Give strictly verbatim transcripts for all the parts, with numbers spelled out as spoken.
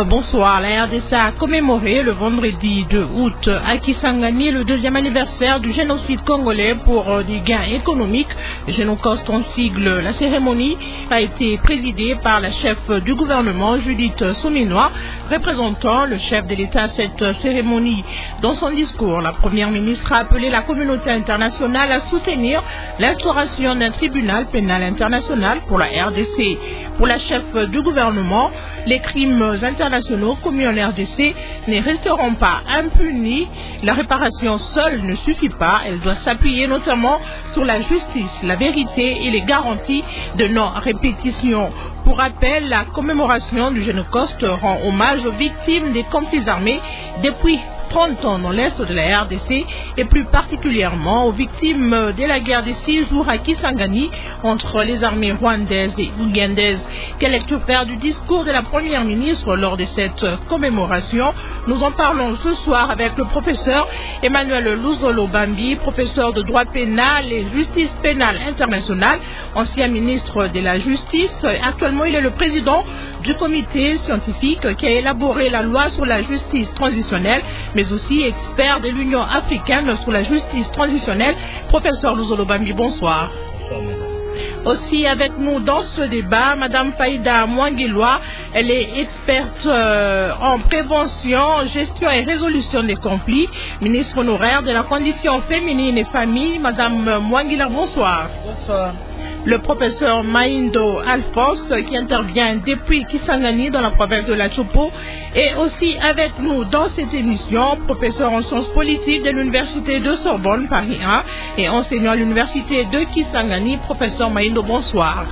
Bonsoir. La R D C a commémoré le vendredi deux août à Kisangani le deuxième anniversaire du génocide congolais pour des gains économiques. Génocost en sigle. La cérémonie a été présidée par la chef du gouvernement, Judith Suminwa, représentant le chef de l'État à cette cérémonie. Dans son discours, la première ministre a appelé la communauté internationale à soutenir l'instauration d'un tribunal pénal international pour la R D C. Pour la chef du gouvernement, les crimes internationaux commis en R D C ne resteront pas impunis. La réparation seule ne suffit pas. Elle doit s'appuyer notamment sur la justice, la vérité et les garanties de non-répétition. Pour rappel, la commémoration du Génocost rend hommage aux victimes des conflits armés depuis trente ans dans l'est de la R D C et plus particulièrement aux victimes de la guerre des six jours à Kisangani entre les armées rwandaises et ougandaises. Quel est le faire du discours de la première ministre lors de cette commémoration? Nous en parlons ce soir avec le professeur Emmanuel Luzolo Bambi, professeur de droit pénal et justice pénale internationale, ancien ministre de la Justice. Actuellement, il est le président du comité scientifique qui a élaboré la loi sur la justice transitionnelle, mais aussi expert de l'Union africaine sur la justice transitionnelle. Professeur Luzolo Bambi, bonsoir. Bonsoir, madame. Aussi avec nous dans ce débat, Madame Faïda Mwangilwa, elle est experte euh, en prévention, gestion et résolution des conflits, ministre honoraire de la condition féminine et famille. Madame Mwangilwa, bonsoir. Bonsoir. Le professeur Maindo Alphonse qui intervient depuis Kisangani dans la province de la Chopo est aussi avec nous dans cette émission, professeur en sciences politiques de l'université de Sorbonne Paris un et enseignant à l'université de Kisangani. Professeur Maindo, bonsoir.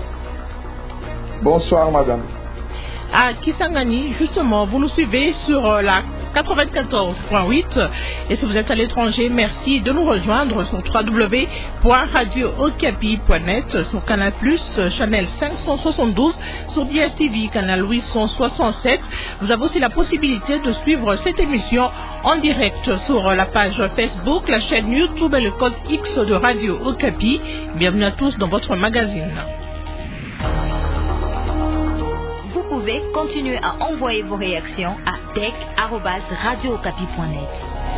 Bonsoir madame. À Kisangani, justement, vous nous suivez sur la quatre-vingt-quatorze point huit et si vous êtes à l'étranger, merci de nous rejoindre sur w w w point radio okapi point net, sur Canal Plus, Channel cinq cent soixante-douze, sur D S T V, Canal huit cent soixante-sept. Vous avez aussi la possibilité de suivre cette émission en direct sur la page Facebook, la chaîne YouTube et le code X de Radio Okapi. Bienvenue à tous dans votre magazine. Vous pouvez continuer à envoyer vos réactions à tech arobase radio okapi point net.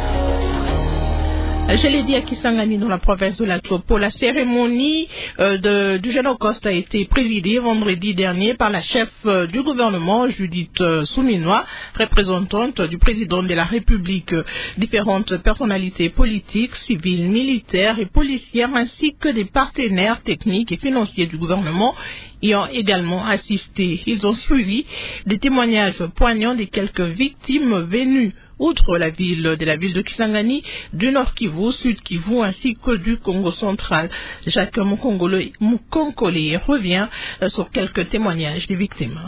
Je l'ai dit à Kisangani dans la province de la Chopo, la cérémonie euh, de, du Génocost a été présidée vendredi dernier par la chef euh, du gouvernement, Judith euh, Suminwa, représentante du président de la République. Différentes personnalités politiques, civiles, militaires et policières ainsi que des partenaires techniques et financiers du gouvernement y ont également assisté. Ils ont suivi des témoignages poignants de quelques victimes venues outre la ville de la ville de Kisangani, du Nord Kivu, Sud Kivu, ainsi que du Congo central. Jacques Mukongole revient sur quelques témoignages des victimes.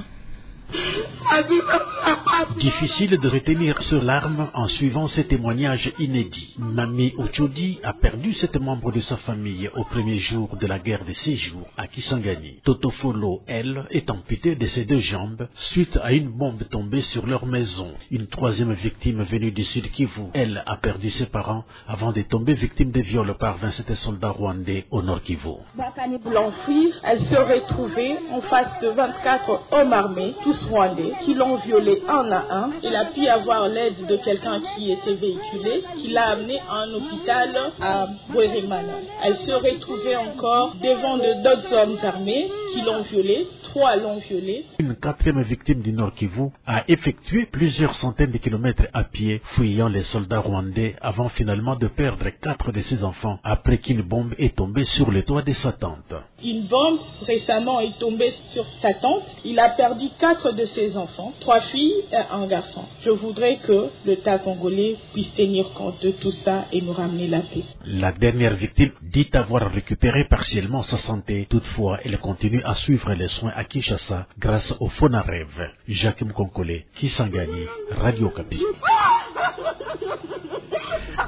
Difficile de retenir ses larmes en suivant ces témoignages inédits. Mami Ochodi a perdu sept membres de sa famille au premier jour de la guerre des six jours à Kisangani. Totofolo, elle, est amputée de ses deux jambes suite à une bombe tombée sur leur maison. Une troisième victime venue du Sud Kivu, elle, a perdu ses parents avant de tomber victime de viols par vingt-sept soldats rwandais au Nord Kivu. L'enfuir, elle se retrouvée en face de vingt-quatre hommes armés, tous rwandais, qui l'ont violée un à un. Il a pu avoir l'aide de quelqu'un qui était véhiculé, qui l'a amené à un hôpital à Bweremana. Elle se retrouvait encore devant d'autres hommes armés qui l'ont violée. Trois l'ont violée. Une quatrième victime du Nord Kivu a effectué plusieurs centaines de kilomètres à pied, fuyant les soldats rwandais avant finalement de perdre quatre de ses enfants après qu'une bombe est tombée sur le toit de sa tente. Une bombe récemment est tombée sur sa tente. Il a perdu quatre de ses enfants, trois filles et un garçon. Je voudrais que l'État congolais puisse tenir compte de tout ça et nous ramener la paix. La dernière victime dit avoir récupéré partiellement sa santé. Toutefois, elle continue à suivre les soins à Kinshasa grâce au Fonarève. Jacques Mkonkole, Kisangani, Radio Okapi.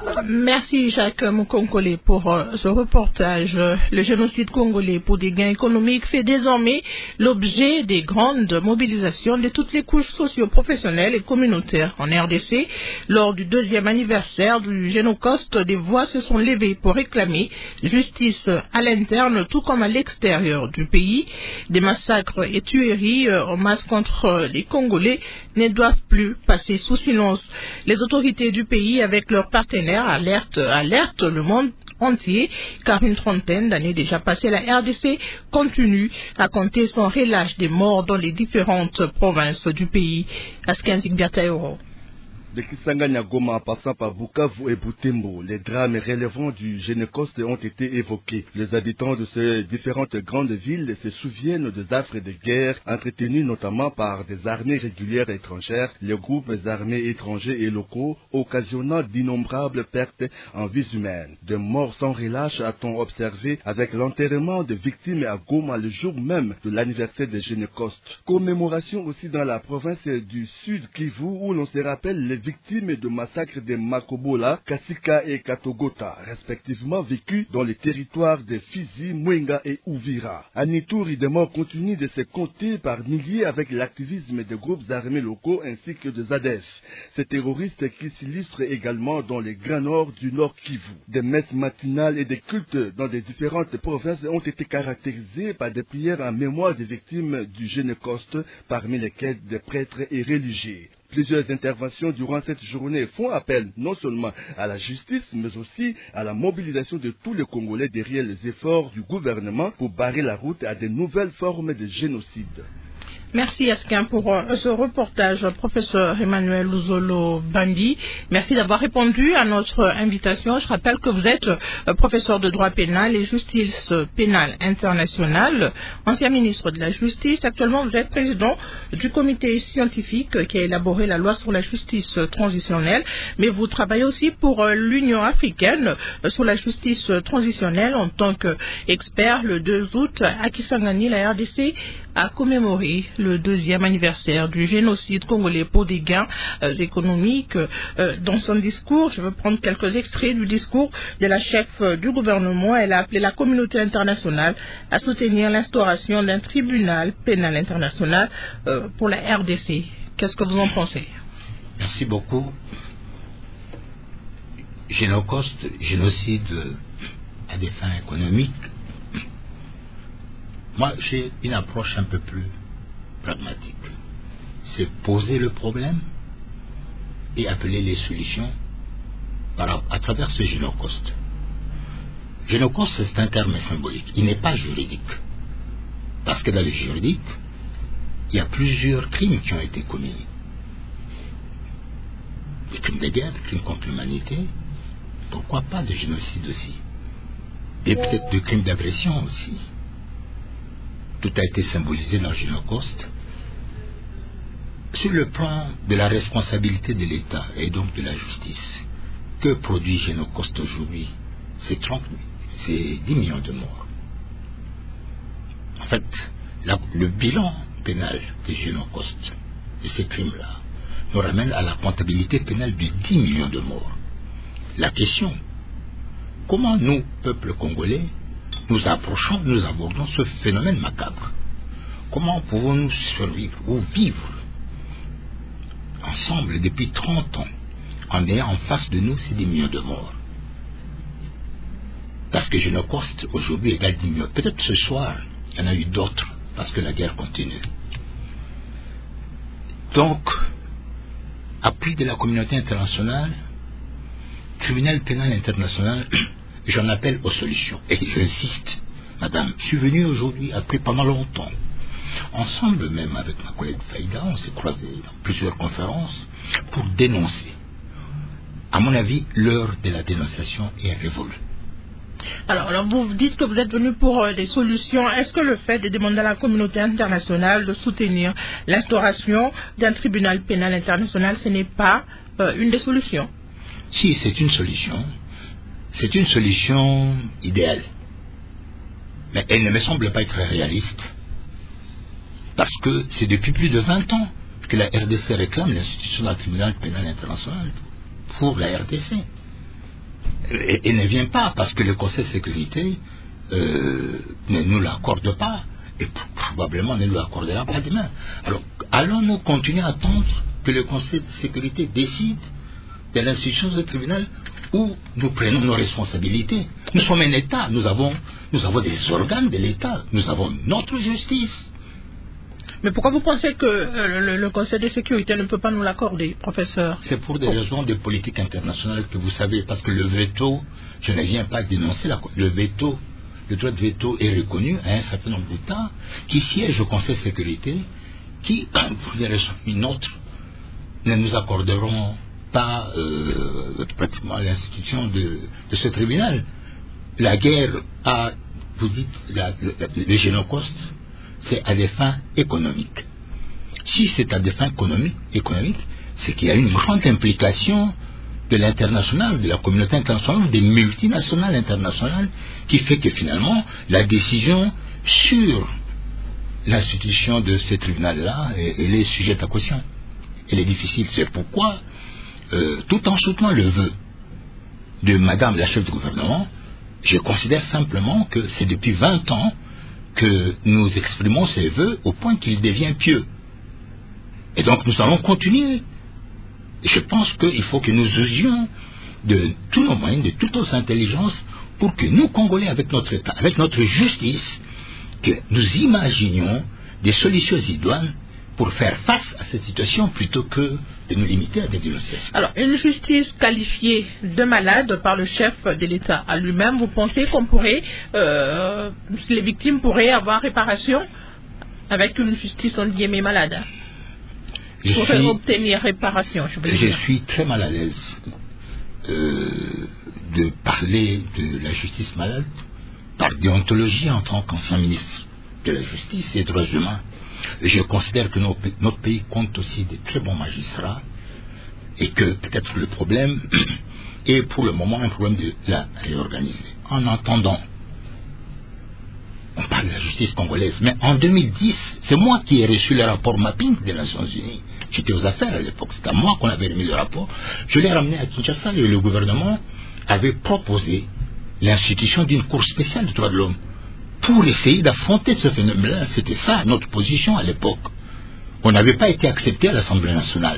Merci Jacques Mukonkole pour euh, ce reportage. Le génocide congolais pour des gains économiques fait désormais l'objet des grandes mobilisations de toutes les couches socio-professionnelles et communautaires en R D C. Lors du deuxième anniversaire du Génocoste, des voix se sont levées pour réclamer justice à l'interne tout comme à l'extérieur du pays. Des massacres et tueries euh, en masse contre les Congolais ne doivent plus passer sous silence. Les autorités du pays avec leurs partenaires alertent, alertent le monde entier, car une trentaine d'années déjà passées, la R D C continue à compter sans relâche des morts dans les différentes provinces du pays. Askenzik Biataero. De Kisangani à Goma en passant par Bukavu et Butembo, les drames relevant du Génocoste ont été évoqués. Les habitants de ces différentes grandes villes se souviennent des affres de guerre entretenues notamment par des armées régulières étrangères, les groupes armés étrangers et locaux, occasionnant d'innombrables pertes en vies humaines. De morts sans relâche a-t-on observé avec l'enterrement de victimes à Goma le jour même de l'anniversaire du Génocoste. Commémoration aussi dans la province du Sud Kivu où l'on se rappelle les victimes de massacres de Makobola, Kasika et Katogota, respectivement vécus dans les territoires de Fizi, Mwenga et Uvira. À Nitouri, des morts continuent de se compter par milliers avec l'activisme des groupes armés locaux ainsi que des A D F. Ces terroristes qui s'illustrent également dans les grands nord du Nord Kivu. Des messes matinales et des cultes dans les différentes provinces ont été caractérisés par des prières en mémoire des victimes du Génocoste, parmi lesquelles des prêtres et religieux. Plusieurs interventions durant cette journée font appel non seulement à la justice, mais aussi à la mobilisation de tous les Congolais derrière les efforts du gouvernement pour barrer la route à de nouvelles formes de génocide. Merci Askin pour euh, ce reportage, professeur Emmanuel Luzolo Bandi. Merci d'avoir répondu à notre invitation. Je rappelle que vous êtes euh, professeur de droit pénal et justice pénale internationale, ancien ministre de la Justice. Actuellement, vous êtes président du comité scientifique qui a élaboré la loi sur la justice transitionnelle, mais vous travaillez aussi pour euh, l'Union africaine euh, sur la justice transitionnelle en tant qu'expert. Le deux août, à Kisangani, la R D C a commémoré le deuxième anniversaire du génocide congolais pour des gains euh, économiques. Euh, dans son discours, je veux prendre quelques extraits du discours de la chef euh, du gouvernement. Elle a appelé la communauté internationale à soutenir l'instauration d'un tribunal pénal international euh, pour la R D C. Qu'est-ce que vous en pensez? Merci beaucoup. Génocoste, génocide à des fins économiques. Moi, j'ai une approche un peu plus pragmatique. C'est poser le problème et appeler les solutions par, à travers ce génocoste. Génocoste, c'est un terme symbolique. Il n'est pas juridique. Parce que dans le juridique, il y a plusieurs crimes qui ont été commis. Des crimes de guerre, des crimes contre l'humanité. Pourquoi pas de génocide aussi? Et peut-être de crimes d'agression aussi. Tout a été symbolisé dans le Génocoste. Sur le plan de la responsabilité de l'État et donc de la justice, que produit Génocoste aujourd'hui? C'est dix millions de morts. En fait, la, le bilan pénal de Génocoste, de ces crimes-là, nous ramène à la comptabilité pénale de dix millions de morts. La question, comment nous, peuple congolais, nous approchons, nous abordons ce phénomène macabre? Comment pouvons-nous survivre ou vivre ensemble depuis trente ans en ayant en face de nous ces dix millions de morts? Parce que Génocoste aujourd'hui égale dix millions. Peut-être ce soir, il y en a eu d'autres parce que la guerre continue. Donc, appui de la communauté internationale, tribunal pénal international, j'en appelle aux solutions. Et j'insiste, madame, je suis venu aujourd'hui, après pendant longtemps, ensemble même avec ma collègue Faïda, on s'est croisés dans plusieurs conférences pour dénoncer. À mon avis, l'heure de la dénonciation est révolue. Alors, alors, vous dites que vous êtes venu pour euh, des solutions. Est-ce que le fait de demander à la communauté internationale de soutenir l'instauration d'un tribunal pénal international, ce n'est pas euh, une des solutions? Si, c'est une solution. C'est une solution idéale. Mais elle ne me semble pas être réaliste. Parce que c'est depuis plus de vingt ans que la R D C réclame l'institution d'un tribunal pénal international pour la R D C. et, et ne vient pas parce que le Conseil de sécurité euh, ne nous l'accorde pas et probablement ne nous l'accordera pas demain. Alors, allons-nous continuer à attendre que le Conseil de sécurité décide de l'institution du tribunal où nous prenons nos responsabilités? Nous sommes un État, nous avons, nous avons des organes de l'État, nous avons notre justice. Mais pourquoi vous pensez que euh, le, le Conseil de sécurité ne peut pas nous l'accorder, professeur? C'est pour des raisons de politique internationale que vous savez, parce que le veto, je ne viens pas dénoncer la, le veto, le droit de veto est reconnu à un certain nombre d'États qui siègent au Conseil de sécurité, qui, pour des raisons ou une autre, ne nous accorderont pas euh, pratiquement l'institution de, de ce tribunal. La guerre a, vous dites, la, la, le génocide, c'est à des fins économiques. Si c'est à des fins économiques, économiques c'est qu'il y a une grande implication de l'international, de la communauté internationale, des multinationales internationales, qui fait que finalement, la décision sur l'institution de ce tribunal-là, elle est sujette à caution. Elle est difficile. C'est pourquoi, euh, tout en soutenant le vœu de Madame la chef du gouvernement, je considère simplement que c'est depuis vingt ans que nous exprimons ces vœux au point qu'il devient pieux. Et donc nous allons continuer. Et je pense qu'il faut que nous usions de tous nos moyens, de toutes nos intelligences, pour que nous, Congolais, avec notre État, avec notre justice, que nous imaginions des solutions idoines pour faire face à cette situation plutôt que de nous limiter à des dénonciations. Alors, une justice qualifiée de malade par le chef de l'État à lui-même, vous pensez qu'on pourrait, euh, les victimes pourraient avoir réparation avec une justice en guillemets malade? Je pourraient suis, obtenir réparation, je veux je dire. suis très mal à l'aise euh, de parler de la justice malade par déontologie en tant qu'ancien ministre de la Justice et des droits humains. Je considère que nos, notre pays compte aussi de très bons magistrats et que peut-être le problème est pour le moment un problème de la réorganiser. En attendant, on parle de la justice congolaise, mais en deux mille dix, c'est moi qui ai reçu le rapport mapping des Nations Unies. J'étais aux affaires à l'époque, c'était à moi qu'on avait remis le rapport. Je l'ai ramené à Kinshasa et le gouvernement avait proposé l'institution d'une cour spéciale des droits de l'homme pour essayer d'affronter ce phénomène-là. C'était ça notre position à l'époque. On n'avait pas été accepté à l'Assemblée nationale.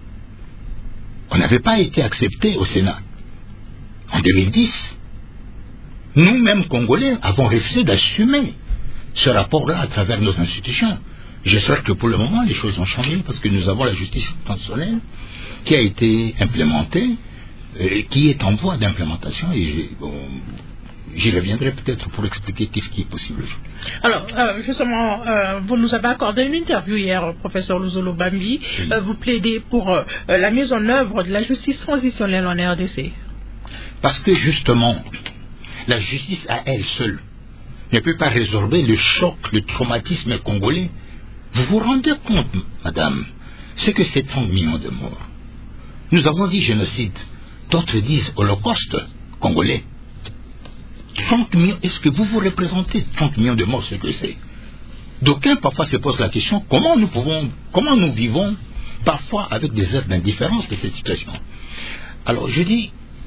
On n'avait pas été accepté au Sénat. En deux mille dix, nous-mêmes Congolais avons refusé d'assumer ce rapport-là à travers nos institutions. J'espère que pour le moment les choses ont changé parce que nous avons la justice transitionnelle qui a été implémentée, et qui est en voie d'implémentation, et bon, j'y reviendrai peut-être pour expliquer qu'est-ce qui est possible. Alors, euh, justement, euh, vous nous avez accordé une interview hier, professeur Luzolo Bambi. Oui. Euh, vous plaidez pour euh, la mise en œuvre de la justice transitionnelle en R D C. Parce que justement, la justice à elle seule ne peut pas résorber le choc, le traumatisme congolais. Vous vous rendez compte, madame, c'est que c'est trente millions de morts. Nous avons dit génocide. D'autres disent holocauste congolais. trente millions, est-ce que vous vous représentez trente millions de morts, ce que c'est? D'aucuns parfois se posent la question, comment nous pouvons, comment nous vivons parfois avec des airs d'indifférence de cette situation? Alors je dis,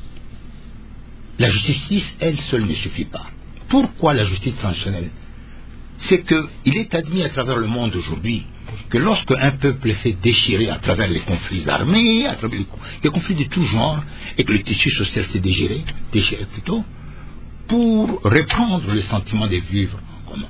la justice, elle seule ne suffit pas. Pourquoi la justice transitionnelle? C'est qu'il est admis à travers le monde aujourd'hui que lorsque un peuple s'est déchiré à travers les conflits armés, à travers les conflits de tout genre, et que le tissu social s'est déchiré, déchiré plutôt, pour reprendre le sentiment de vivre en commun,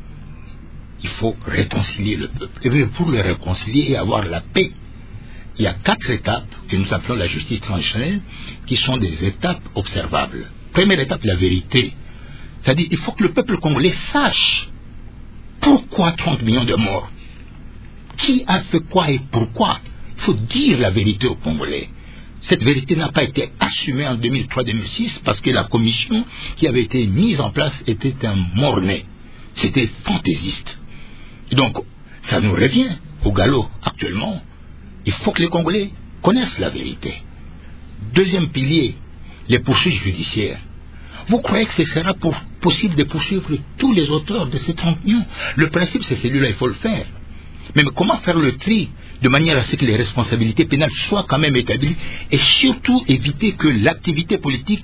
il faut réconcilier le peuple. Et bien pour le réconcilier et avoir la paix, il y a quatre étapes que nous appelons la justice transitionnelle, qui sont des étapes observables. Première étape, la vérité. C'est-à-dire il faut que le peuple congolais sache pourquoi trente millions de morts. Qui a fait quoi et pourquoi? Il faut dire la vérité aux Congolais. Cette vérité n'a pas été assumée en deux mille trois deux mille six parce que la commission qui avait été mise en place était un mort-né. C'était fantaisiste. Et donc, ça nous revient au galop actuellement. Il faut que les Congolais connaissent la vérité. Deuxième pilier, les poursuites judiciaires. Vous croyez que ce sera pour, possible de poursuivre tous les auteurs de ces trente millions? Le principe, c'est celui-là, il faut le faire. Mais comment faire le tri de manière à ce que les responsabilités pénales soient quand même établies et surtout éviter que l'activité politique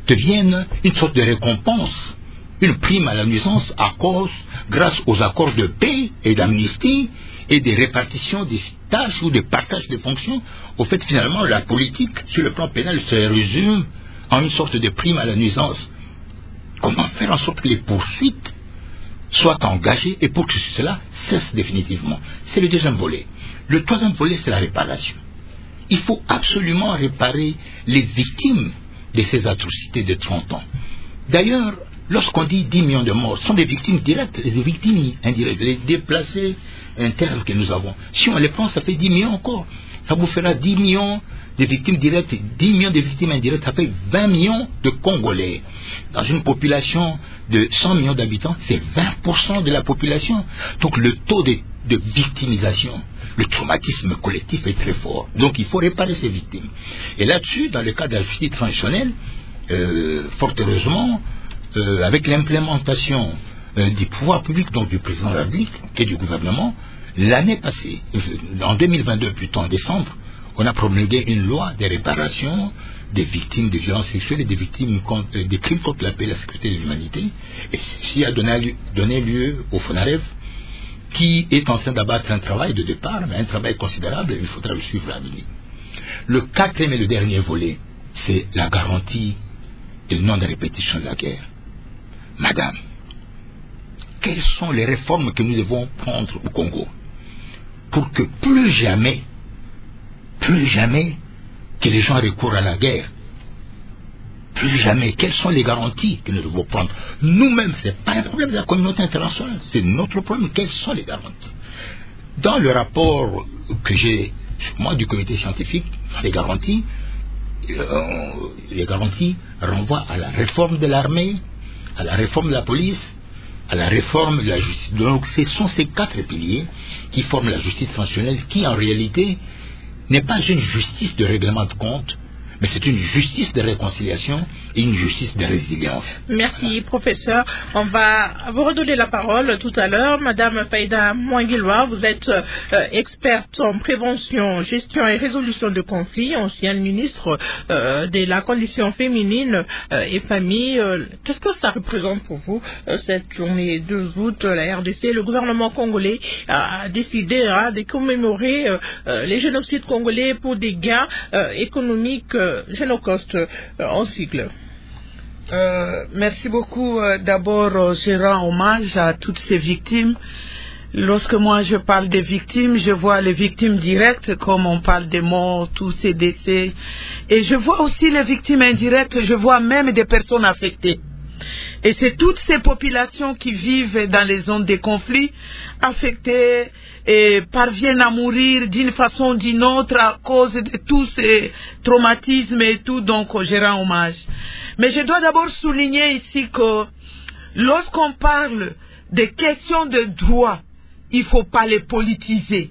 devienne une sorte de récompense, une prime à la nuisance à cause, grâce aux accords de paix et d'amnistie et des répartitions des tâches ou des partages de fonctions. Au fait, finalement, la politique sur le plan pénal se résume en une sorte de prime à la nuisance. Comment faire en sorte que les poursuites soient engagées et pour que cela cesse définitivement? C'est le deuxième volet. Le troisième volet, c'est la réparation. Il faut absolument réparer les victimes de ces atrocités de trente ans. D'ailleurs, lorsqu'on dit dix millions de morts, ce sont des victimes directes et des victimes indirectes, les déplacés internes que nous avons. Si on les prend, ça fait dix millions encore. Ça vous fera dix millions de victimes directes, dix millions de victimes indirectes, ça fait vingt millions de Congolais. Dans une population de cent millions d'habitants, c'est vingt pour cent de la population. Donc le taux de, de victimisation, le traumatisme collectif est très fort. Donc il faut réparer ces victimes. Et là-dessus, dans le cas de la justice transitionnelle, euh, fort heureusement, euh, avec l'implémentation euh, du pouvoir public, donc du président de la République et du gouvernement, l'année passée, en deux mille vingt-deux, plutôt en décembre, on a promulgué une loi de réparation des victimes de violences sexuelles et des victimes contre, euh, des crimes contre la paix et la sécurité de l'humanité. Et ceci a donné, donné lieu au FONAREV, qui est en train d'abattre un travail de départ, mais un travail considérable, et il faudra le suivre à venir. Le quatrième et le dernier volet, c'est la garantie et le non de répétition de la guerre. Madame, quelles sont les réformes que nous devons prendre au Congo pour que plus jamais, plus jamais que les gens recourent à la guerre? Plus jamais. Quelles sont les garanties que nous devons prendre? Nous-mêmes, ce n'est pas un problème de la communauté internationale, c'est notre problème. Quelles sont les garanties? Dans le rapport que j'ai, moi, du comité scientifique, les garanties, euh, les garanties renvoient à la réforme de l'armée, à la réforme de la police, à la réforme de la justice. Donc, ce sont ces quatre piliers qui forment la justice transitionnelle, qui, en réalité, n'est pas une justice de règlement de compte, mais c'est une justice de réconciliation et une justice de résilience. Merci, voilà. Professeur. On va vous redonner la parole tout à l'heure. Madame Faïda Mouangilwa, vous êtes euh, experte en prévention, gestion et résolution de conflits, ancienne ministre euh, de la condition féminine euh, et famille. Euh, qu'est-ce que ça représente pour vous, euh, cette journée deux août, la R D C, le gouvernement congolais a décidé hein, de commémorer euh, les génocides congolais pour des gains euh, économiques euh, Génocoste euh, en sigle. Euh, merci beaucoup. Euh, D'abord, euh, je rends hommage à toutes ces victimes. Lorsque moi je parle des victimes, je vois les victimes directes, comme on parle des morts, tous ces décès. Et je vois aussi les victimes indirectes, je vois même des personnes affectées. Et c'est toutes ces populations qui vivent dans les zones de conflit, affectées et parviennent à mourir d'une façon ou d'une autre à cause de tous ces traumatismes et tout, donc je rends hommage. Mais je dois d'abord souligner ici que lorsqu'on parle des questions de droit, il ne faut pas les politiser.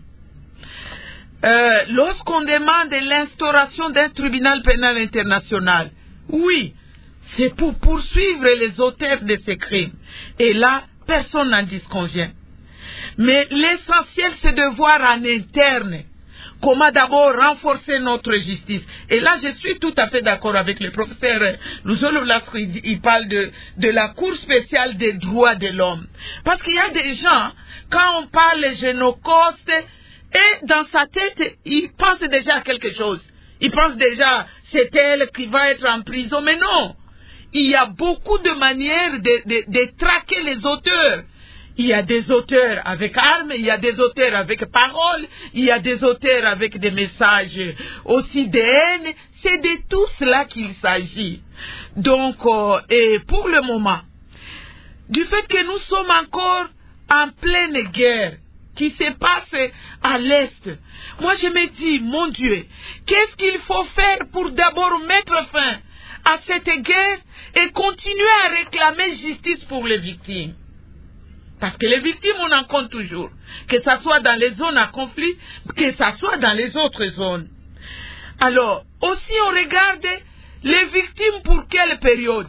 Euh, lorsqu'on demande l'instauration d'un tribunal pénal international, oui, c'est pour poursuivre les auteurs de ces crimes. Et là, personne n'en disconvient. Mais l'essentiel, c'est de voir en interne comment d'abord renforcer notre justice. Et là, je suis tout à fait d'accord avec le professeur Luzolo Lasco. Il parle de, de la Cour spéciale des droits de l'homme. Parce qu'il y a des gens, quand on parle de génocostes, et dans sa tête, il pense déjà à quelque chose. Il pense déjà, c'est elle qui va être en prison. Mais non! Il y a beaucoup de manières de, de, de traquer les auteurs. Il y a des auteurs avec armes, il y a des auteurs avec paroles, il y a des auteurs avec des messages aussi de haine. C'est de tout cela qu'il s'agit. Donc, euh, et pour le moment, du fait que nous sommes encore en pleine guerre qui se passe à l'Est, moi je me dis, mon Dieu, qu'est-ce qu'il faut faire pour d'abord mettre fin à cette guerre et continuer à réclamer justice pour les victimes? Parce que les victimes, on en compte toujours. Que ce soit dans les zones à conflit, que ce soit dans les autres zones. Alors, aussi on regarde les victimes pour quelle période?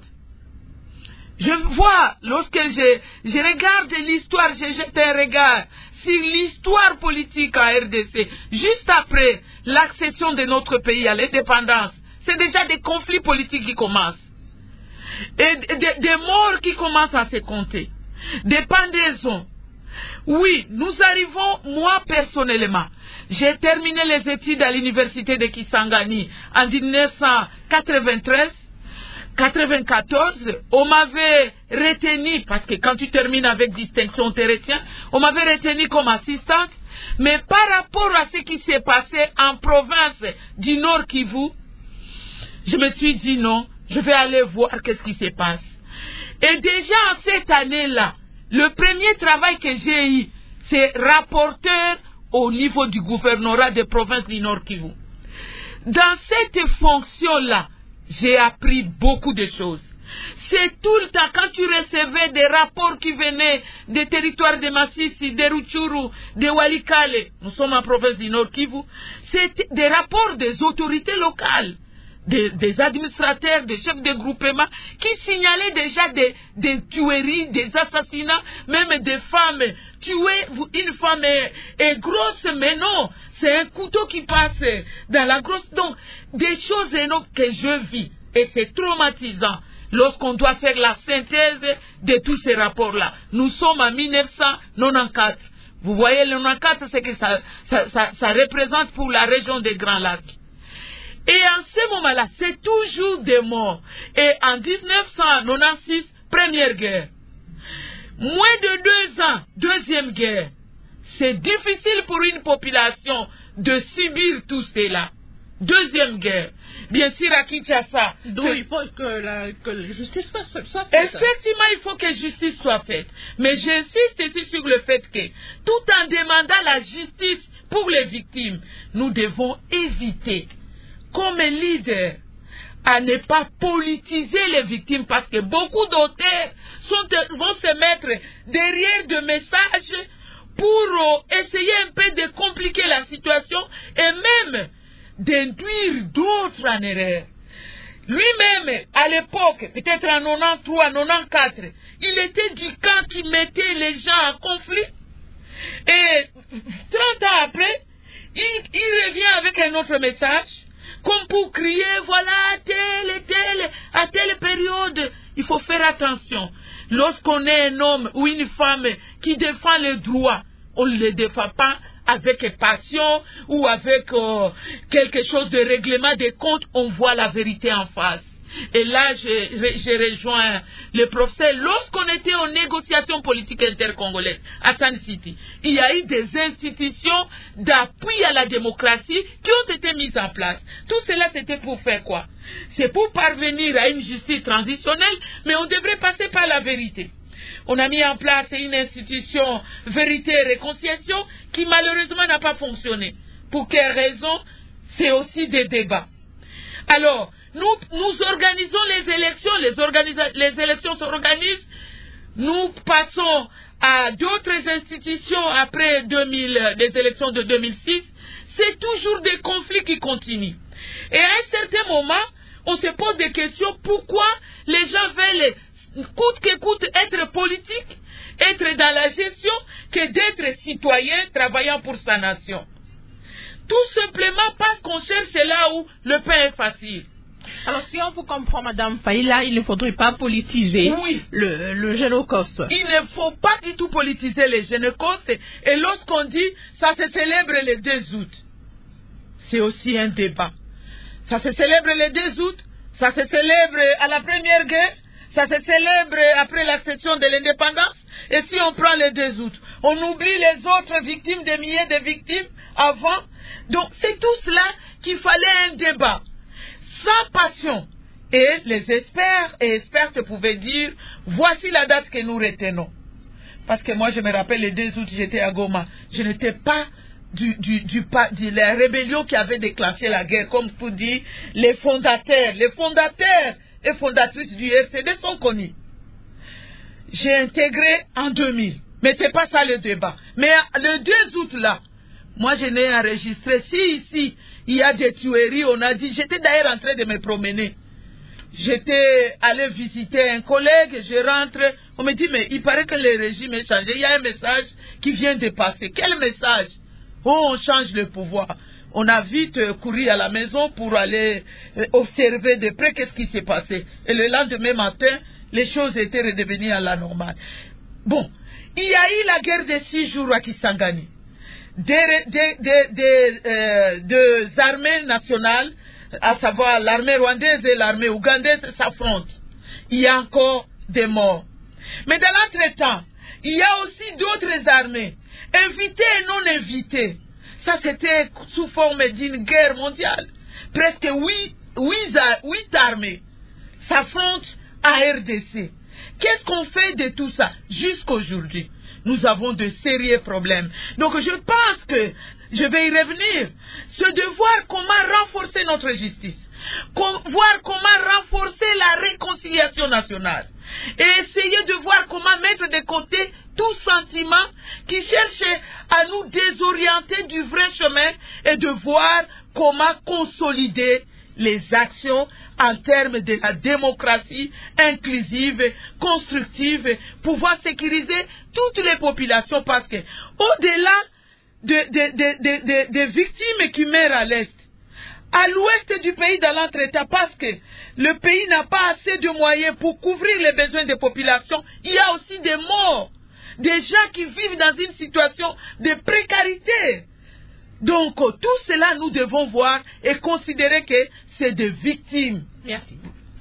Je vois, lorsque je, je regarde l'histoire, je jette un regard sur l'histoire politique à R D C, juste après l'accession de notre pays à l'indépendance, c'est déjà des conflits politiques qui commencent. et des, des morts qui commencent à se compter, des pendaisons. Oui, nous arrivons, moi personnellement, j'ai terminé les études à l'université de Kisangani en mille neuf cent quatre-vingt-treize, quatre-vingt-quatorze, on m'avait retenu, parce que quand tu termines avec distinction, on te retient, on m'avait retenu comme assistante, mais par rapport à ce qui s'est passé en province du Nord Kivu, je me suis dit non, je vais aller voir qu'est-ce qui se passe. Et déjà en cette année-là, le premier travail que j'ai eu, c'est rapporteur au niveau du gouvernorat des provinces du Nord Kivu. Dans cette fonction-là, j'ai appris beaucoup de choses. C'est tout le temps, quand tu recevais des rapports qui venaient des territoires de Massissi, de Rutshuru, de Walikale, nous sommes en province du Nord Kivu, c'est des rapports des autorités locales. Des, des administrateurs, des chefs de groupement qui signalaient déjà des, des tueries, des assassinats, même des femmes tuées. Une femme est, est grosse, mais non, c'est un couteau qui passe dans la grosse. Donc, des choses énormes que je vis, et c'est traumatisant lorsqu'on doit faire la synthèse de tous ces rapports-là. Nous sommes en mille neuf cent quatre-vingt-quatorze. Vous voyez, le quatre-vingt-quatorze, c'est que ça, ça, ça, ça représente pour la région des Grands Lacs. Et en ce moment-là, c'est toujours des morts. Et en mille neuf cent quatre-vingt-seize, première guerre. Moins de deux ans, deuxième guerre. C'est difficile pour une population de subir tout cela. Deuxième guerre. Bien sûr, à Kinshasa. Donc il faut que la, que la justice soit, soit faite. Effectivement, il faut que justice soit faite. Mais j'insiste ici sur le fait que, tout en demandant la justice pour les victimes, nous devons éviter, comme leader, à ne pas politiser les victimes, parce que beaucoup d'auteurs vont se mettre derrière des messages pour euh, essayer un peu de compliquer la situation et même d'induire d'autres en erreur. Lui-même, à l'époque, peut-être en quatre-vingt-treize, en quatre-vingt-quatorze, il était du camp qui mettait les gens en conflit. Et trente ans après, il, il revient avec un autre message, comme pour crier, voilà, telle et telle, à telle période, il faut faire attention. Lorsqu'on est un homme ou une femme qui défend les droits, on ne les défend pas avec passion ou avec euh, quelque chose de règlement des comptes, on voit la vérité en face. Et là, j'ai rejoint le professeur. Lorsqu'on était en négociation politique intercongolaise à San City, il y a eu des institutions d'appui à la démocratie qui ont été mises en place. Tout cela, c'était pour faire quoi? C'est pour parvenir à une justice transitionnelle, mais on devrait passer par la vérité. On a mis en place une institution vérité et réconciliation qui malheureusement n'a pas fonctionné. Pour quelle raison? C'est aussi des débats. Alors, nous, nous organisons les élections, les, les élections s'organisent, nous passons à d'autres institutions après deux mille, les élections de deux mille six, c'est toujours des conflits qui continuent. Et à un certain moment, on se pose des questions, pourquoi les gens veulent, coûte que coûte, être politique, être dans la gestion, que d'être citoyen travaillant pour sa nation. Tout simplement parce qu'on cherche là où le pain est facile. Alors, si on vous comprend, Madame Faïla, il ne faudrait pas politiser oui. le, le Génocoste. Il ne faut pas du tout politiser le Génocoste. Et lorsqu'on dit ça se célèbre le deux août, c'est aussi un débat. Ça se célèbre le deux août, ça se célèbre à la première guerre, ça se célèbre après l'accession de l'indépendance. Et si on prend le deux août, on oublie les autres victimes, des milliers de victimes avant. Donc, c'est tout cela qu'il fallait un débat. Sans passion. Et les experts et expertes pouvaient dire, voici la date que nous retenons. Parce que moi, je me rappelle, le deux août, j'étais à Goma. Je n'étais pas du, du, du, de la rébellion qui avait déclenché la guerre, comme pour dire, les fondateurs, les fondateurs et fondatrices du R C D sont connus. J'ai intégré en deux mille. Mais ce n'est pas ça le débat. Mais le deux août, là, moi, je n'ai enregistré. Si ici, il y a des tueries, on a dit, j'étais d'ailleurs en train de me promener. J'étais allé visiter un collègue, je rentre, on me dit, mais il paraît que le régime est changé. Il y a un message qui vient de passer. Quel message? Oh, on change le pouvoir. on a vite euh, couru à la maison pour aller euh, observer de près qu'est-ce qui s'est passé. Et le lendemain matin, les choses étaient redevenues à la normale. Bon, il y a eu la guerre des six jours à Kisangani. Des, des, des, des, euh, des armées nationales, à savoir l'armée rwandaise et l'armée ougandaise, s'affrontent. Il y a encore des morts. Mais dans l'entretemps, il y a aussi d'autres armées, invitées et non invitées. Ça, c'était sous forme d'une guerre mondiale. Presque huit, huit, huit armées s'affrontent à R D C. Qu'est-ce qu'on fait de tout ça jusqu'aujourd'hui? Nous avons de sérieux problèmes. Donc je pense que, je vais y revenir, c'est de voir comment renforcer notre justice, voir comment renforcer la réconciliation nationale, et essayer de voir comment mettre de côté tout sentiment qui cherche à nous désorienter du vrai chemin et de voir comment consolider les actions en termes de la démocratie inclusive, constructive, pouvoir sécuriser toutes les populations, parce que au-delà de, de, de, de, de, de victimes qui meurent à l'Est, à l'ouest du pays dans l'entretemps, parce que le pays n'a pas assez de moyens pour couvrir les besoins des populations, il y a aussi des morts, des gens qui vivent dans une situation de précarité. Donc, tout cela, nous devons voir et considérer que c'est des victimes. Merci.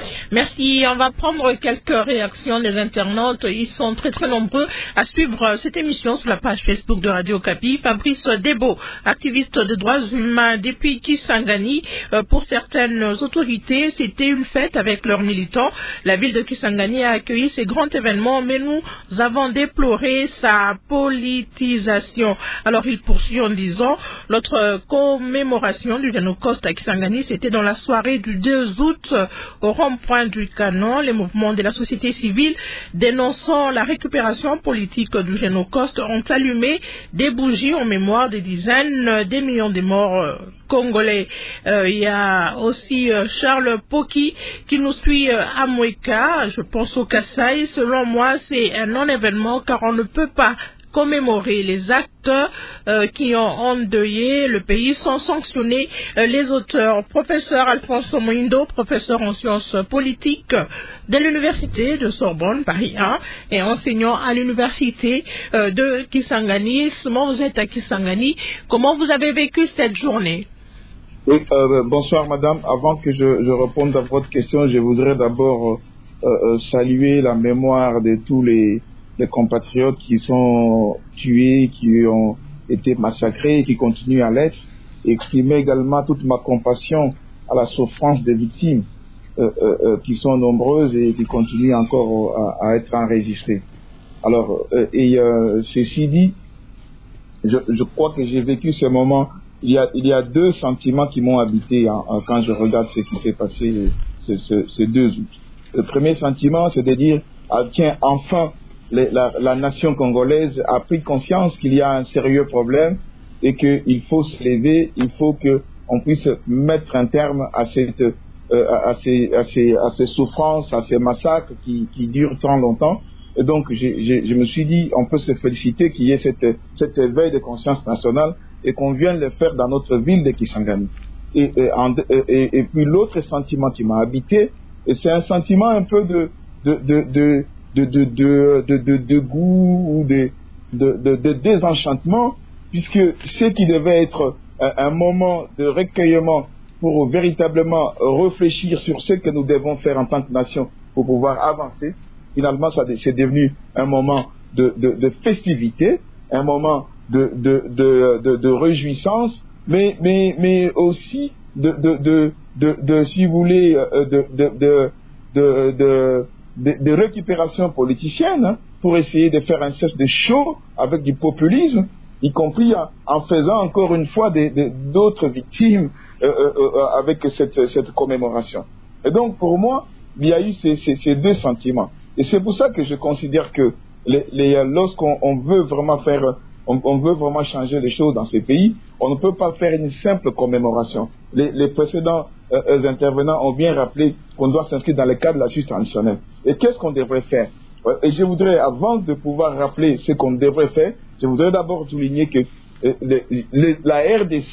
Merci. On va prendre quelques réactions des internautes. Ils sont très très nombreux à suivre cette émission sur la page Facebook de Radio Okapi. Fabrice Debo, activiste de droits humains depuis Kisangani. Pour certaines autorités, c'était une fête avec leurs militants. La ville de Kisangani a accueilli ces grands événements, mais nous avons déploré sa politisation. Alors il poursuit en disant, notre commémoration du Holocauste à Kisangani, c'était dans la soirée du deux août au rond-point du Canon. Les mouvements de la société civile dénonçant la récupération politique du Holocauste ont allumé des bougies en mémoire des dizaines de millions de morts euh, congolais. Euh, il y a aussi euh, Charles Poki qui nous suit euh, à Moueka, je pense au Kassai. Selon moi, c'est un non-événement car on ne peut pas commémorer les actes euh, qui ont endeuillé le pays sans sanctionner euh, les auteurs. Professeur Alphonse Moindo, professeur en sciences politiques de l'université de Sorbonne, Paris un, et enseignant à l'université euh, de Kisangani. Comment vous êtes à Kisangani? Comment vous avez vécu cette journée? Oui, euh, bonsoir madame. Avant que je, je réponde à votre question, je voudrais d'abord euh, euh, saluer la mémoire de tous les les compatriotes qui sont tués, qui ont été massacrés et qui continuent à l'être, et exprimer également toute ma compassion à la souffrance des victimes euh, euh, qui sont nombreuses et qui continuent encore à, à être enregistrées. Alors, euh, et euh, ceci dit, je, je crois que j'ai vécu ce moment, il y a, il y a deux sentiments qui m'ont habité hein, quand je regarde ce qui s'est passé ce, ce, ce deux août. Le premier sentiment, c'est de dire, ah, tiens, enfin, Les, la, la nation congolaise a pris conscience qu'il y a un sérieux problème et qu'il faut se lever, il faut qu'on puisse mettre un terme à, cette, euh, à, ces, à, ces, à ces souffrances, à ces massacres qui, qui durent tant longtemps. Et donc, j'ai, j'ai, je me suis dit, on peut se féliciter qu'il y ait cette, cet éveil de conscience nationale et qu'on vienne le faire dans notre ville de Kisangani. Et, et, en, et, et puis l'autre sentiment qui m'a habité, et c'est un sentiment un peu de... de, de, de De, de, de, de, de, de goût ou de, de, de, de désenchantement, puisque ce qui devait être un, un moment de recueillement pour véritablement réfléchir sur ce que nous devons faire en tant que nation pour pouvoir avancer, finalement ça c'est devenu un moment de, de, de festivité, un moment de, de, de, de, de réjouissance, mais, mais, mais aussi de, de, de, de, de, si vous voulez, de, de, de, de, de De, de récupération politicienne hein, pour essayer de faire un cesse de show avec du populisme, y compris en, en faisant encore une fois des, des, d'autres victimes euh, euh, avec cette, cette commémoration. Et donc pour moi, il y a eu ces, ces, ces deux sentiments. Et c'est pour ça que je considère que les, les, lorsqu'on on veut vraiment faire, on, on veut vraiment changer les choses dans ces pays, on ne peut pas faire une simple commémoration. Les, les précédents euh, intervenants ont bien rappelé qu'on doit s'inscrire dans le cadre de la justice traditionnelle. Et qu'est-ce qu'on devrait faire? Et je voudrais, avant de pouvoir rappeler ce qu'on devrait faire, je voudrais d'abord souligner que euh, le, le, la R D C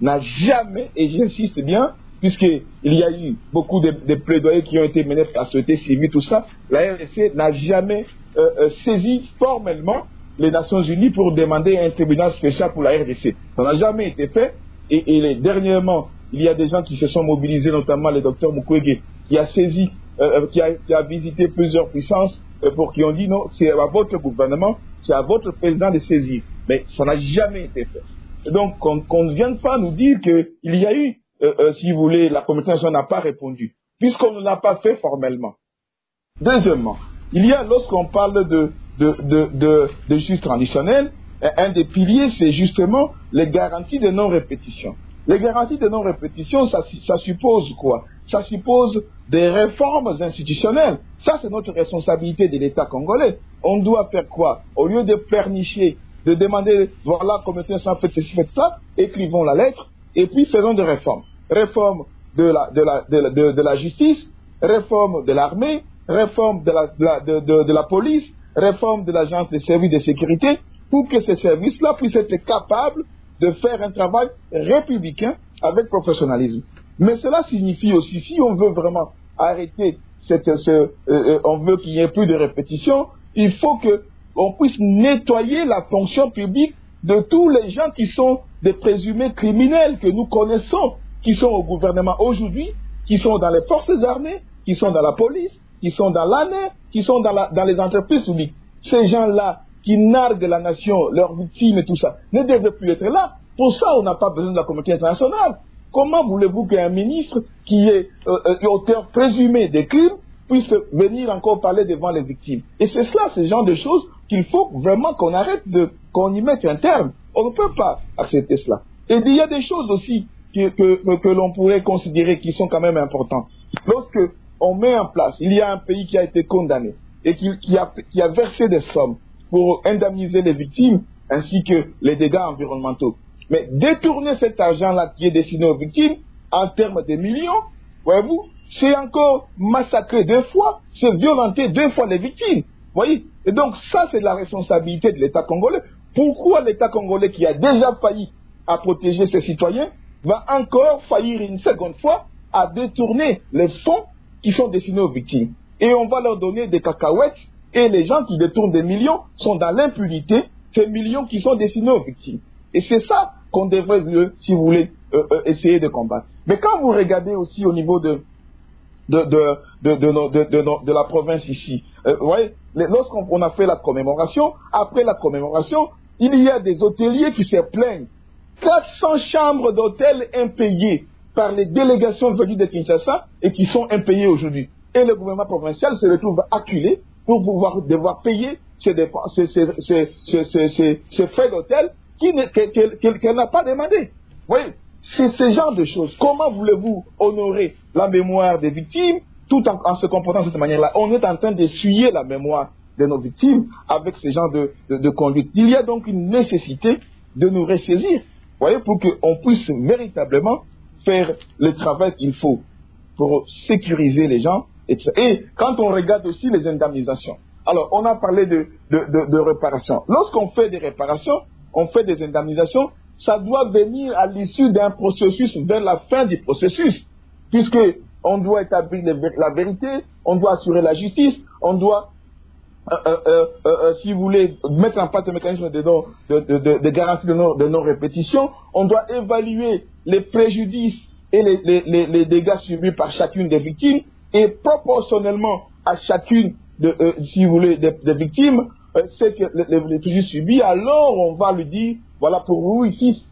n'a jamais, et j'insiste bien, puisqu'il y a eu beaucoup de, de plaidoyers qui ont été menés par la société civile, tout ça, la R D C n'a jamais euh, euh, saisi formellement les Nations Unies pour demander un tribunal spécial pour la R D C. Ça n'a jamais été fait, et, et les, dernièrement, il y a des gens qui se sont mobilisés, notamment le docteur Mukwege, qui a saisi, euh, qui, a, qui a visité plusieurs puissances, euh, pour qui ont dit non, c'est à votre gouvernement, c'est à votre président de saisir. Mais ça n'a jamais été fait. Et donc, qu'on qu'on ne vienne pas nous dire qu'il y a eu, euh, euh, si vous voulez, la communauté nationale n'a pas répondu, puisqu'on ne l'a pas fait formellement. Deuxièmement, il y a, lorsqu'on parle de, de, de, de, de justice traditionnelle, un des piliers, c'est justement les garanties de non-répétition. Les garanties de non-répétition, ça, ça suppose quoi? Ça suppose des réformes institutionnelles. Ça, c'est notre responsabilité de l'État congolais. On doit faire quoi? Au lieu de pleurnicher, de demander, voilà, la communauté nationale fait ceci, fait ça, écrivons la lettre, et puis faisons des réformes. Réforme de la, de la, de la, de, de la justice, réforme de l'armée, réforme de la, de, la, de, de, de la police, réforme de l'agence des services de sécurité, pour que ces services-là puissent être capables de faire un travail républicain avec professionnalisme. Mais cela signifie aussi, si on veut vraiment arrêter, cette, ce, euh, euh, on veut qu'il n'y ait plus de répétition, il faut qu'on puisse nettoyer la fonction publique de tous les gens qui sont des présumés criminels que nous connaissons, qui sont au gouvernement aujourd'hui, qui sont dans les forces armées, qui sont dans la police, qui sont dans l'A N E, qui sont dans, la, dans les entreprises publiques. Ces gens-là qui narguent la nation, leurs victimes et tout ça, ne devraient plus être là. Pour ça, on n'a pas besoin de la communauté internationale. Comment voulez-vous qu'un ministre qui est euh, euh, auteur présumé des crimes puisse venir encore parler devant les victimes? Et c'est cela, ce genre de choses qu'il faut vraiment qu'on arrête, de, qu'on y mette un terme. On ne peut pas accepter cela. Et il y a des choses aussi que, que, que, que l'on pourrait considérer qui sont quand même importantes. Lorsque on met en place, il y a un pays qui a été condamné et qui, qui, a, qui a versé des sommes pour indemniser les victimes ainsi que les dégâts environnementaux. Mais détourner cet argent-là qui est destiné aux victimes en termes de millions, voyez-vous, c'est encore massacrer deux fois, c'est violenter deux fois les victimes. Voyez? Et donc ça, c'est la responsabilité de l'État congolais. Pourquoi l'État congolais qui a déjà failli à protéger ses citoyens va encore faillir une seconde fois à détourner les fonds qui sont destinés aux victimes? Et on va leur donner des cacahuètes, et les gens qui détournent des millions sont dans l'impunité, ces millions qui sont destinés aux victimes. Et c'est ça qu'on devrait, si vous voulez, euh, euh, essayer de combattre. Mais quand vous regardez aussi au niveau de, de, de, de, de, de, de, de, de la province ici, euh, vous voyez, lorsqu'on on a fait la commémoration, après la commémoration, il y a des hôteliers qui se plaignent. quatre cents chambres d'hôtel impayées par les délégations venues de Kinshasa et qui sont impayées aujourd'hui. Et le gouvernement provincial se retrouve acculé pour pouvoir devoir payer ces, dépenses, ces, ces, ces, ces, ces, ces, ces frais d'hôtel qu'elle qu qu n'a pas demandé. Vous voyez, c'est ce genre de choses. Comment voulez-vous honorer la mémoire des victimes tout en, en se comportant de cette manière-là? On est en train d'essuyer la mémoire de nos victimes avec ce genre de, de, de conduite. Il y a donc une nécessité de nous ressaisir, vous voyez, pour qu'on puisse véritablement faire le travail qu'il faut pour sécuriser les gens. Et, et quand on regarde aussi les indemnisations, alors on a parlé de, de, de, de réparation. Lorsqu'on fait des réparations, on fait des indemnisations, ça doit venir à l'issue d'un processus vers la fin du processus, puisque on doit établir la vérité, on doit assurer la justice, on doit, euh, euh, euh, euh, si vous voulez, mettre en place un mécanisme de, de, de, de, de garantie de non-répétition, on doit évaluer les préjudices et les, les, les, les dégâts subis par chacune des victimes, et proportionnellement à chacune, de, euh, si vous voulez, des, des victimes, euh, c'est que les, les préjudices subis, alors on va lui dire, voilà pour vous ici.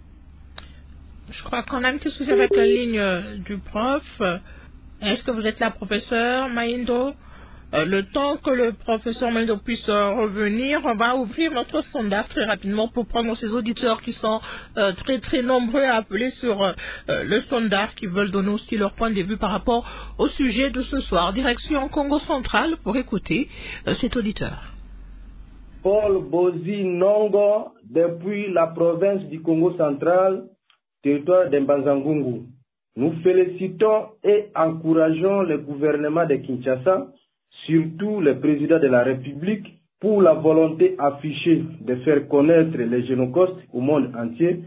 Je crois qu'on a un petit souci avec la ligne du prof. Est-ce que vous êtes là, professeur Maindo? Euh, le temps que le professeur Maindo puisse euh, revenir, on va ouvrir notre standard très rapidement pour prendre ces auditeurs qui sont euh, très très nombreux à appeler sur euh, le standard, qui veulent donner aussi leur point de vue par rapport au sujet de ce soir. Direction Congo central pour écouter euh, cet auditeur. Paul Bozi Nongo, depuis la province du Congo central, territoire d'Mbanzangungu. Nous félicitons et encourageons le gouvernement de Kinshasa, surtout le président de la République, pour la volonté affichée de faire connaître les génocostes au monde entier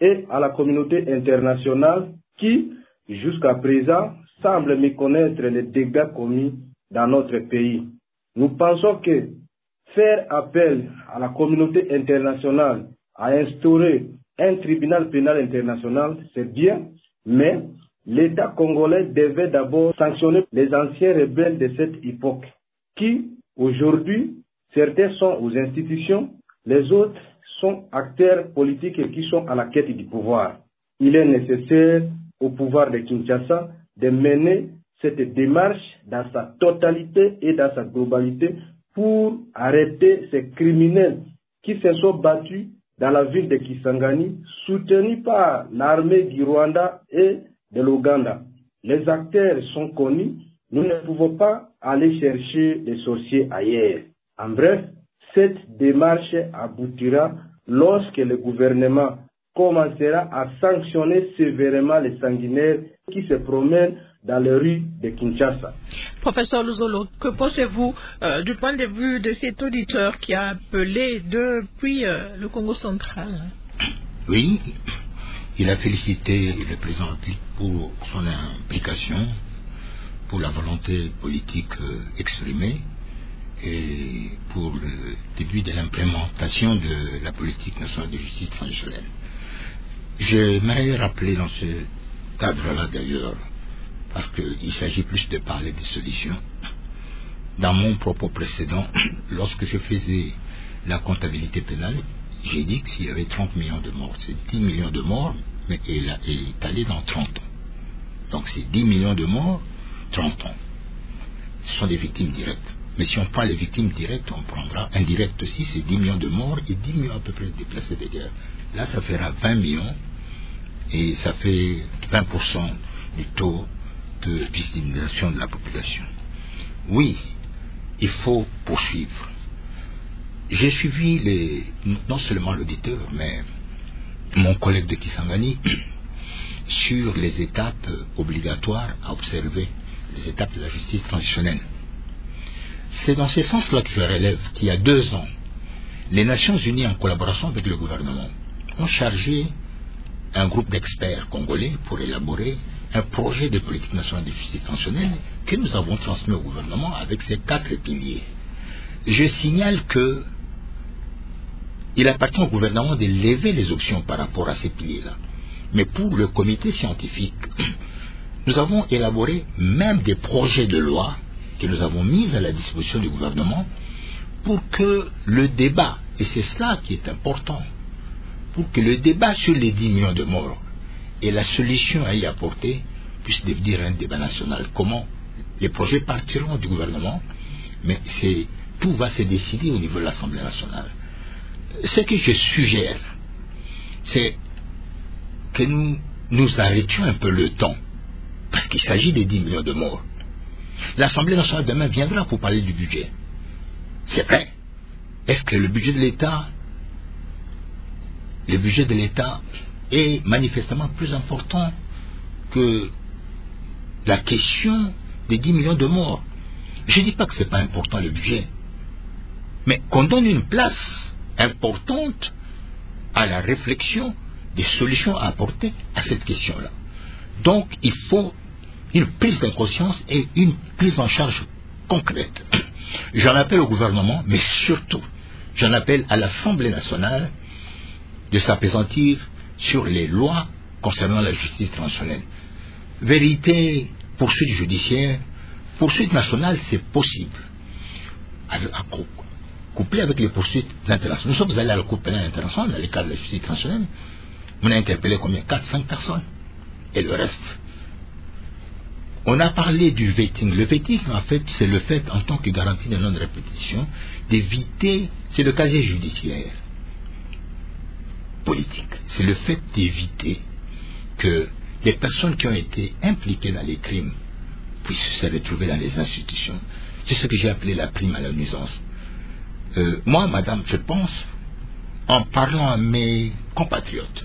et à la communauté internationale qui, jusqu'à présent, semble méconnaître les dégâts commis dans notre pays. Nous pensons que faire appel à la communauté internationale à instaurer un tribunal pénal international, c'est bien, mais l'État congolais devait d'abord sanctionner les anciens rebelles de cette époque, qui, aujourd'hui, certains sont aux institutions, les autres sont acteurs politiques et qui sont à la quête du pouvoir. Il est nécessaire au pouvoir de Kinshasa de mener cette démarche dans sa totalité et dans sa globalité pour arrêter ces criminels qui se sont battus dans la ville de Kisangani, soutenus par l'armée du Rwanda et de l'Ouganda. Les acteurs sont connus, nous ne pouvons pas aller chercher des sorciers ailleurs. En bref, cette démarche aboutira lorsque le gouvernement commencera à sanctionner sévèrement les sanguinaires qui se promènent dans les rues de Kinshasa. Professeur Luzolo, que pensez-vous euh, du point de vue de cet auditeur qui a appelé depuis euh, le Congo central? Oui, il a félicité le président pour son implication, pour la volonté politique euh, exprimée et pour le début de l'implémentation de la politique nationale de justice transitionnelle. J'aimerais rappeler dans ce cadre-là d'ailleurs, parce qu'il s'agit plus de parler des solutions. Dans mon propos précédent, lorsque je faisais la comptabilité pénale, j'ai dit que s'il y avait trente millions de morts, c'est dix millions de morts, mais elle est étalée dans trente ans. Donc c'est dix millions de morts, trente ans. Ce sont des victimes directes. Mais si on prend les victimes directes, on prendra indirectes aussi, c'est dix millions de morts et dix millions à peu près de déplacés de guerre. Là, ça fera vingt millions et ça fait vingt pour cent du taux de victimisation de la population. Oui, il faut poursuivre. J'ai suivi les, non seulement l'auditeur, mais mon collègue de Kisangani sur les étapes obligatoires à observer, les étapes de la justice transitionnelle. C'est dans ce sens-là que je relève qu'il y a deux ans, les Nations Unies, en collaboration avec le gouvernement, ont chargé un groupe d'experts congolais pour élaborer un projet de politique nationale de justice transitionnelle que nous avons transmis au gouvernement avec ces quatre piliers. Je signale que il appartient au gouvernement de lever les options par rapport à ces piliers-là. Mais pour le comité scientifique, nous avons élaboré même des projets de loi que nous avons mis à la disposition du gouvernement pour que le débat, et c'est cela qui est important, pour que le débat sur les dix millions de morts et la solution à y apporter puisse devenir un débat national. Comment les projets partiront du gouvernement, mais c'est, tout va se décider au niveau de l'Assemblée nationale. Ce que je suggère, c'est que nous nous arrêtions un peu le temps, parce qu'il s'agit des dix millions de morts. L'Assemblée nationale demain viendra pour parler du budget. C'est vrai. Est-ce que le budget de l'État, le budget de l'État est manifestement plus important que la question des dix millions de morts? Je ne dis pas que ce n'est pas important le budget, mais qu'on donne une place importante à la réflexion des solutions à apporter à cette question-là. Donc, il faut une prise de conscience et une prise en charge concrète. J'en appelle au gouvernement, mais surtout, j'en appelle à l'Assemblée nationale de s'appesantir sur les lois concernant la justice transitionnelle. Vérité, poursuite judiciaire, poursuite nationale, c'est possible. Avec, à, couplé avec les poursuites internationales. Nous sommes allés à la Cour pénale internationale, dans le cadre de la justice transitionnelle. On a interpellé combien? quatre cinq personnes. Et le reste. On a parlé du vetting. Le vetting, en fait, c'est le fait, en tant que garantie de non-répétition, d'éviter, c'est le casier judiciaire politique. C'est le fait d'éviter que les personnes qui ont été impliquées dans les crimes puissent se retrouver dans les institutions. C'est ce que j'ai appelé la prime à la nuisance. Euh, moi, madame, je pense, en parlant à mes compatriotes,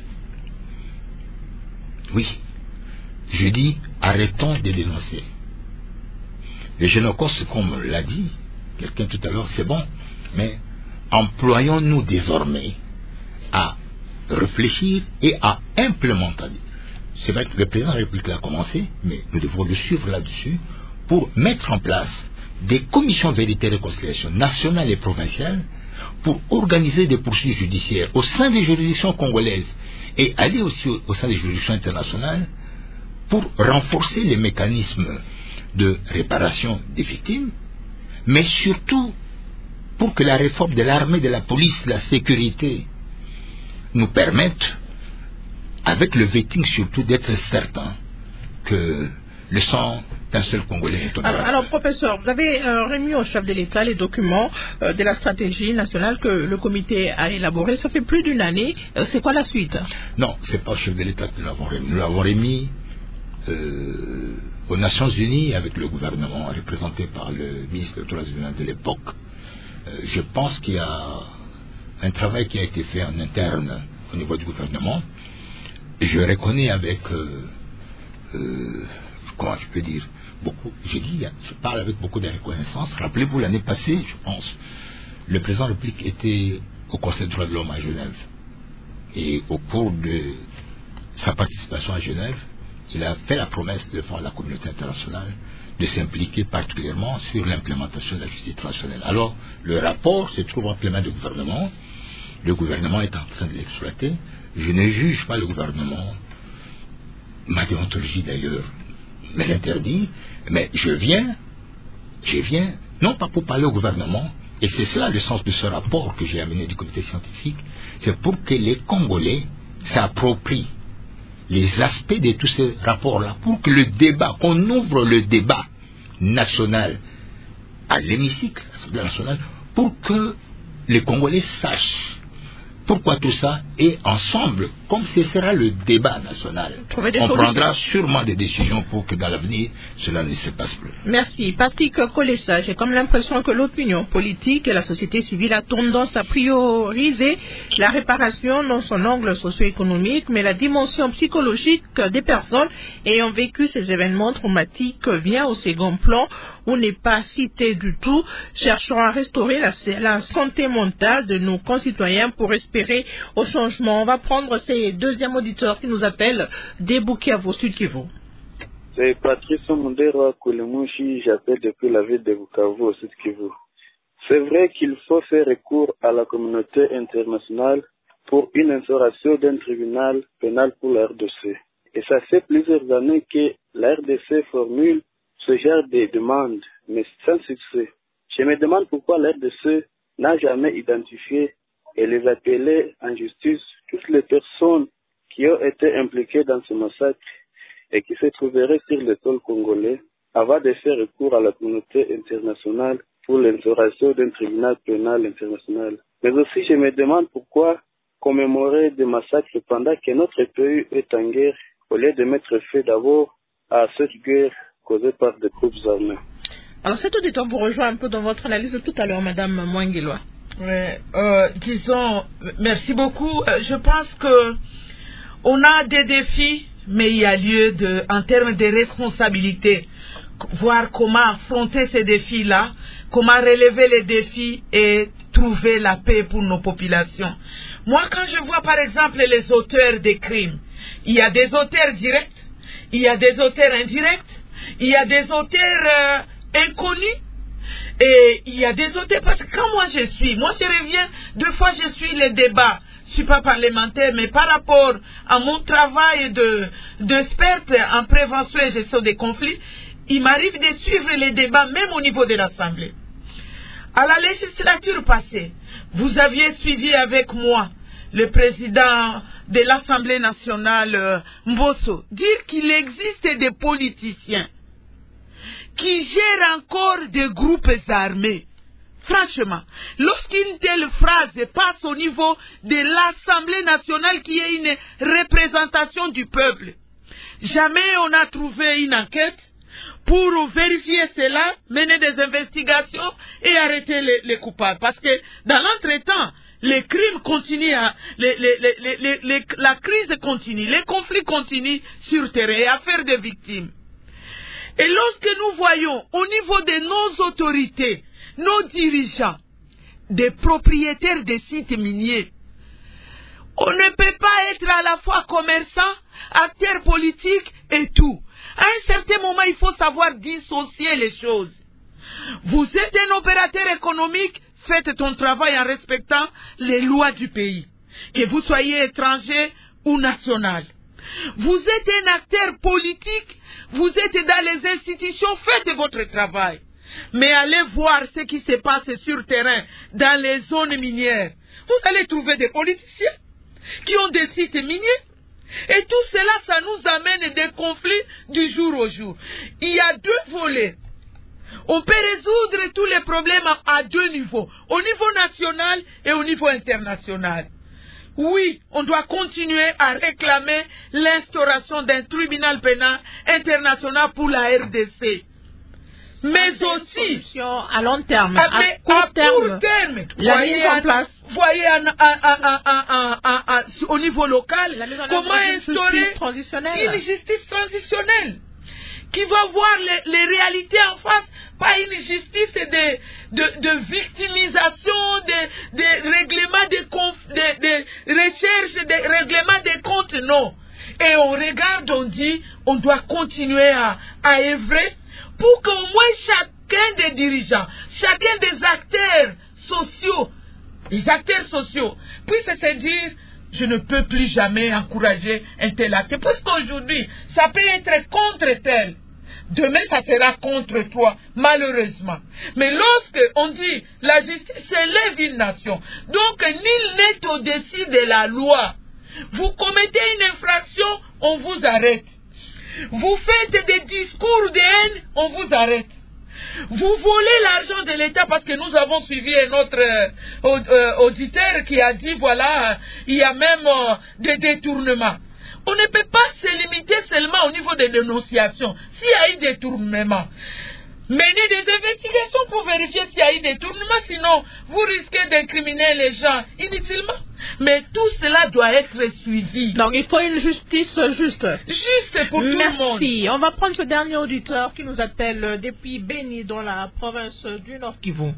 oui, je dis, arrêtons de dénoncer. Le génocide, comme l'a dit quelqu'un tout à l'heure, c'est bon, mais employons-nous désormais à réfléchir et à implémenter. C'est vrai que le président de la République l'a commencé, mais nous devons le suivre là-dessus pour mettre en place des commissions vérité et réconciliation nationales et provinciales pour organiser des poursuites judiciaires au sein des juridictions congolaises et aller aussi au, au sein des juridictions internationales pour renforcer les mécanismes de réparation des victimes, mais surtout pour que la réforme de l'armée, de la police, de la sécurité nous permette, avec le vetting surtout, d'être certain que le sang d'un seul Congolais est honorable. Alors, alors, professeur, vous avez euh, remis au chef de l'État les documents euh, de la stratégie nationale que le comité a élaboré. Ça fait plus d'une année. Euh, c'est quoi la suite? Non, c'est pas au chef de l'État que nous l'avons remis. Nous l'avons remis euh, aux Nations Unies avec le gouvernement représenté par le ministre des Droits humains de l'époque. Euh, je pense qu'il y a un travail qui a été fait en interne au niveau du gouvernement. Je reconnais avec... Euh, euh, comment je peux dire, beaucoup, je dis, je parle avec beaucoup de reconnaissance. Rappelez-vous, l'année passée, je pense, le président de la République était au Conseil des droits de l'homme à Genève. Et au cours de sa participation à Genève, il a fait la promesse devant la communauté internationale de s'impliquer particulièrement sur l'implémentation de la justice transitionnelle. Alors, le rapport se trouve entre les mains du gouvernement. Le gouvernement est en train de l'exploiter. Je ne juge pas le gouvernement. Ma déontologie, d'ailleurs, me l'interdit, mais je viens, je viens, non pas pour parler au gouvernement, et c'est cela le sens de ce rapport que j'ai amené du comité scientifique, c'est pour que les Congolais s'approprient les aspects de tous ces rapports-là, pour que le débat, qu'on ouvre le débat national à l'hémicycle, à l'Assemblée nationale, pour que les Congolais sachent pourquoi tout ça, et ensemble, comme ce sera le débat national, on prendra sûrement des décisions pour que dans l'avenir, cela ne se passe plus. Merci. Patrick Kolessa, j'ai comme l'impression que l'opinion politique et la société civile a tendance à prioriser la réparation dans son angle socio-économique, mais la dimension psychologique des personnes ayant vécu ces événements traumatiques vient au second plan ou n'est pas cité du tout. Cherchons à restaurer la, la santé mentale de nos concitoyens pour espérer au changement. On va prendre ces deuxième auditeurs qui nous appellent des Bukavu, Sud Kivu. C'est Patrice Mondera Koulemouchi, j'appelle depuis la ville de Bukavu, au Sud Kivu. C'est vrai qu'il faut faire recours à la communauté internationale pour une instauration d'un tribunal pénal pour la R D C. Et ça fait plusieurs années que la R D C formule ce genre de demandes, mais sans succès. Je me demande pourquoi la R D C n'a jamais identifié et les appeler en justice toutes les personnes qui ont été impliquées dans ce massacre et qui se trouveraient sur le sol congolais avant de faire recours à la communauté internationale pour l'instauration d'un tribunal pénal international. Mais aussi, je me demande pourquoi commémorer des massacres pendant que notre pays est en guerre au lieu de mettre fin d'abord à cette guerre causée par des groupes armés. Alors, cet auditeur vous rejoint un peu dans votre analyse de tout à l'heure, Madame Mwangiloa. Ouais, euh, disons, merci beaucoup. Euh, je pense que on a des défis, mais il y a lieu de, en termes de responsabilité, voir comment affronter ces défis-là, comment relever les défis et trouver la paix pour nos populations. Moi, quand je vois par exemple les auteurs des crimes, il y a des auteurs directs, il y a des auteurs indirects, il y a des auteurs euh, inconnus. Et il y a des auteurs, parce que quand moi je suis, moi je reviens, deux fois je suis les débats, je ne suis pas parlementaire, mais par rapport à mon travail de d'experte en prévention et gestion des conflits, il m'arrive de suivre les débats même au niveau de l'Assemblée. À la législature passée, vous aviez suivi avec moi le président de l'Assemblée nationale, euh, Mbosso, dire qu'il existe des politiciens qui gèrent encore des groupes armés. Franchement, lorsqu'une telle phrase passe au niveau de l'Assemblée nationale qui est une représentation du peuple, jamais on a trouvé une enquête pour vérifier cela, mener des investigations et arrêter les, les coupables. Parce que dans l'entretemps, les crimes continuent, à, les, les, les, les, les, la crise continue, les conflits continuent sur terrain et affaire de victimes. Et lorsque nous voyons au niveau de nos autorités, nos dirigeants, des propriétaires des sites miniers, On ne peut pas être à la fois commerçant, acteur politique et tout. À un certain moment, il faut savoir dissocier les choses. Vous êtes un opérateur économique, faites ton travail en respectant les lois du pays, que vous soyez étranger ou national. Vous êtes un acteur politique, vous êtes dans les institutions, faites votre travail. Mais allez voir ce qui se passe sur terrain, dans les zones minières. Vous allez trouver des politiciens qui ont des sites miniers. Et tout cela, ça nous amène des conflits du jour au jour. Il y a deux volets. On peut résoudre tous les problèmes à deux niveaux, au niveau national et au niveau international. Oui, on doit continuer à réclamer l'instauration d'un tribunal pénal international pour la R D C. Mais aussi, à long terme, à, à, à court, terme, court terme, la voyez mise en place. Voyez à, à, à, au niveau local, comment instaurer une justice transitionnelle qui va voir les, les réalités en face, pas une justice de, de, de victimisation, de, de règlement des de, de recherche, de règlement des comptes, non. Et on regarde, on dit, on doit continuer à, à œuvrer pour qu'au moins chacun des dirigeants, chacun des acteurs sociaux, les acteurs sociaux, puisse se dire, je ne peux plus jamais encourager un tel acte. Puisqu'aujourd'hui, ça peut être contre tel. Demain, ça sera contre toi, malheureusement. Mais lorsque on dit la justice élève une nation, donc nul n'est au-dessus de la loi. Vous commettez une infraction, on vous arrête. Vous faites des discours de haine, on vous arrête. Vous volez l'argent de l'État parce que nous avons suivi notre euh, euh, auditeur qui a dit, voilà, il y a même euh, des détournements. On ne peut pas se limiter seulement au niveau des dénonciations. S'il y a eu détournement, menez des investigations pour vérifier s'il y a eu détournement, sinon vous risquez d'incriminer les gens inutilement. Mais tout cela doit être suivi. Donc il faut une justice juste. Juste pour tout Merci. le monde. Merci. On va prendre ce dernier auditeur qui nous appelle depuis Beni, dans la province du Nord Kivu.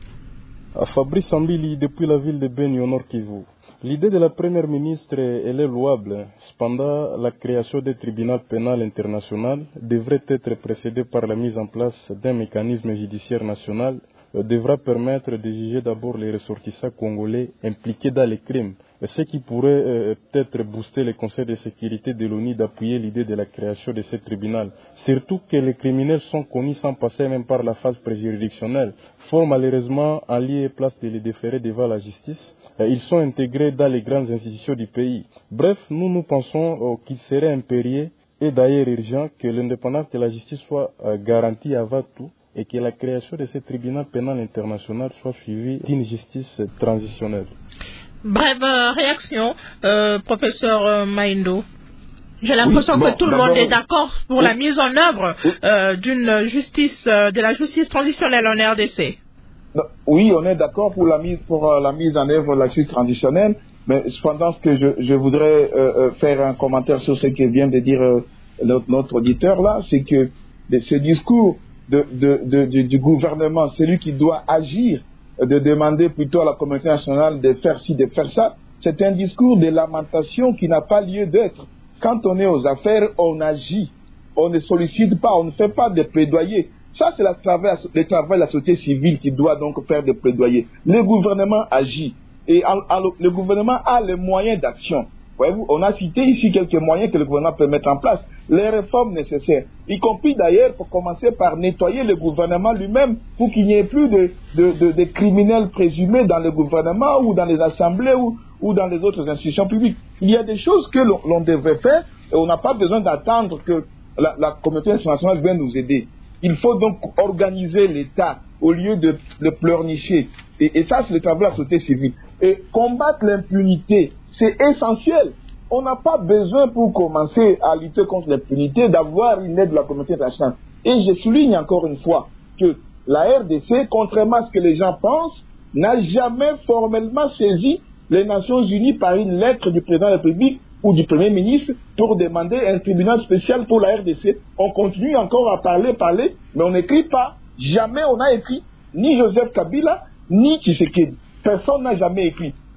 À Fabrice Ambili, depuis la ville de Beni, au Nord Kivu. L'idée de la première ministre, elle est louable. Cependant, la création du tribunal pénal international devrait être précédée par la mise en place d'un mécanisme judiciaire national devra permettre de juger d'abord les ressortissants congolais impliqués dans les crimes, ce qui pourrait euh, peut-être booster le Conseil de sécurité de l'ONU d'appuyer l'idée de la création de ce tribunal. Surtout que les criminels sont connus sans passer même par la phase préjuridictionnelle. Fort malheureusement, en lieu et place de les déférer devant la justice, euh, ils sont intégrés dans les grandes institutions du pays. Bref, nous nous pensons euh, qu'il serait impérieux et d'ailleurs urgent que l'indépendance de la justice soit euh, garantie avant tout, et que la création de ce tribunal pénal international soit suivie d'une justice transitionnelle. Brève euh, réaction, euh, professeur euh, Maindo. J'ai l'impression oui, bon, que tout le monde est d'accord pour oui. la mise en œuvre euh, d'une justice, euh, de la justice transitionnelle en R D C. Oui, on est d'accord pour la mise pour euh, la mise en œuvre de la justice transitionnelle, mais cependant, ce que je, je voudrais euh, faire un commentaire sur ce que vient de dire euh, notre, notre auditeur là, c'est que de ce discours De, de, de, de, du gouvernement, celui qui doit agir, de demander plutôt à la communauté nationale de faire ci, de faire ça, c'est un discours de lamentation qui n'a pas lieu d'être. Quand on est aux affaires, on agit, on ne sollicite pas, on ne fait pas de plaidoyer. Ça, c'est le travail, le travail de la société civile qui doit donc faire des plaidoyers. Le gouvernement agit et à, à, le gouvernement a les moyens d'action. Voyez-vous, on a cité ici quelques moyens que le gouvernement peut mettre en place, les réformes nécessaires, y compris d'ailleurs pour commencer par nettoyer le gouvernement lui-même pour qu'il n'y ait plus de, de, de, de criminels présumés dans le gouvernement ou dans les assemblées ou, ou dans les autres institutions publiques. Il y a des choses que l'on, l'on devrait faire et on n'a pas besoin d'attendre que la, la communauté internationale vienne nous aider. Il faut donc organiser l'État au lieu de le pleurnicher. Et, et ça, c'est le travail de la société civile. Et combattre l'impunité, c'est essentiel. On n'a pas besoin pour commencer à lutter contre l'impunité d'avoir une aide de la communauté internationale. Et je souligne encore une fois que la R D C, contrairement à ce que les gens pensent, n'a jamais formellement saisi les Nations Unies par une lettre du président de la République ou du Premier ministre pour demander un tribunal spécial pour la R D C. On continue encore à parler, parler, mais on n'écrit pas. Jamais on n'a écrit, ni Joseph Kabila, ni Tshisekedi. Personne n'a jamais écrit.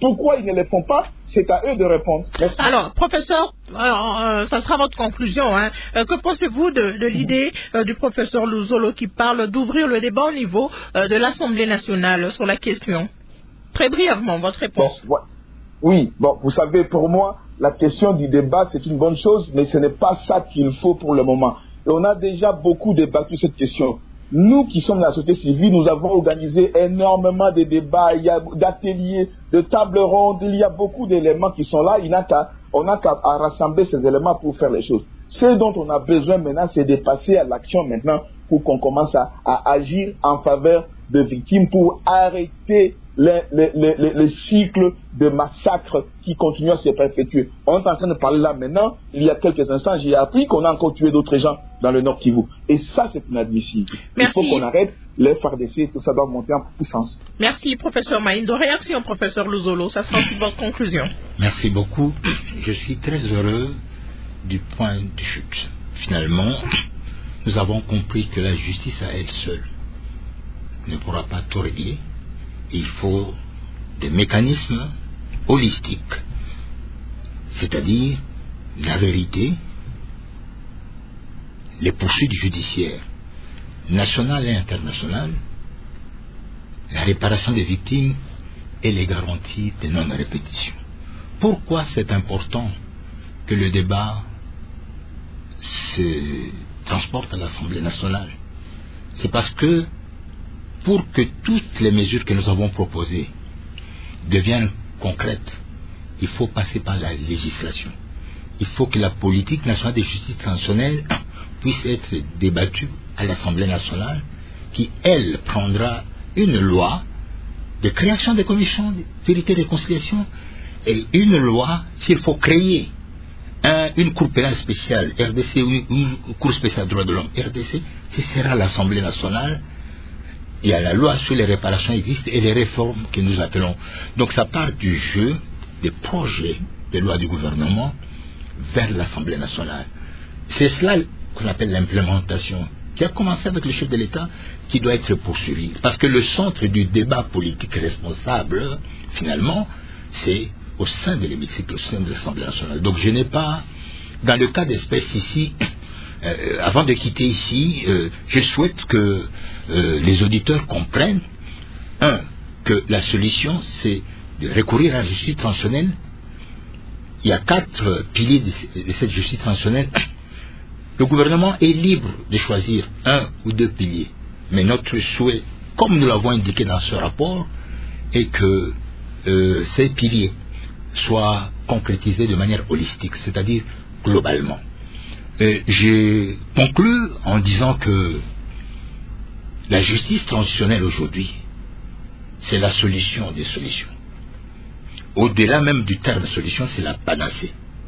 Pourquoi ils ne le font pas? C'est à eux de répondre. Merci. Alors, professeur, euh, euh, ça sera votre conclusion. Hein. Euh, que pensez-vous de, de l'idée euh, du professeur Luzolo qui parle d'ouvrir le débat au niveau euh, de l'Assemblée nationale sur la question? Très brièvement, votre réponse. Bon, ouais. Oui, bon, vous savez, pour moi, la question du débat, c'est une bonne chose, mais ce n'est pas ça qu'il faut pour le moment. Et on a déjà beaucoup débattu cette question. Nous qui sommes dans la société civile, nous avons organisé énormément de débats, il y a d'ateliers, de tables rondes, il y a beaucoup d'éléments qui sont là. Il n'a qu'à, on n'a qu'à rassembler ces éléments pour faire les choses. Ce dont on a besoin maintenant, c'est de passer à l'action maintenant pour qu'on commence à, à agir en faveur de victimes pour arrêter les, les, les, les, les cycles de massacres qui continuent à se perpétuer. On est en train de parler là maintenant. Il y a quelques instants, j'ai appris qu'on a encore tué d'autres gens dans le Nord Kivu. Et ça, c'est inadmissible. Merci. Il faut qu'on arrête. Les F A R D C, tout ça doit monter en puissance. Merci, professeur Maindo. Réaction, professeur Luzolo. Ça sera aussi votre conclusion. Merci beaucoup. Je suis très heureux du point de chute. Finalement, nous avons compris que la justice à elle seule ne pourra pas tout régler. Il faut des mécanismes holistiques, c'est-à-dire la vérité, les poursuites judiciaires nationales et internationales, la réparation des victimes et les garanties de non-répétition. Pourquoi c'est important que le débat se transporte à l'Assemblée nationale? C'est parce que pour que toutes les mesures que nous avons proposées deviennent concrètes, il faut passer par la législation. Il faut que la politique nationale de justice transitionnelle puisse être débattue à l'Assemblée nationale, qui, elle, prendra une loi de création des commissions de vérité et de réconciliation, et une loi, s'il faut créer un, une cour pénale spéciale, R D C, ou une, une cour spéciale droits de l'homme, R D C, ce sera l'Assemblée nationale. Il y a la loi sur les réparations existe et les réformes que nous appelons. Donc ça part du jeu des projets de loi du gouvernement vers l'Assemblée nationale. C'est cela qu'on appelle l'implémentation, qui a commencé avec le chef de l'État, qui doit être poursuivi. Parce que le centre du débat politique responsable, finalement, c'est au sein de l'hémicycle, au sein de l'Assemblée nationale. Donc je n'ai pas, dans le cas d'espèce ici, Euh, avant de quitter ici, euh, je souhaite que euh, les auditeurs comprennent, un, que la solution, c'est de recourir à la justice transitionnelle. Il y a quatre piliers de, de cette justice transitionnelle. Le gouvernement est libre de choisir un ou deux piliers. Mais notre souhait, comme nous l'avons indiqué dans ce rapport, est que euh, ces piliers soient concrétisés de manière holistique, c'est-à-dire globalement. Et j'ai conclu en disant que la justice transitionnelle aujourd'hui, c'est la solution des solutions. Au-delà même du terme solution, c'est la panacée.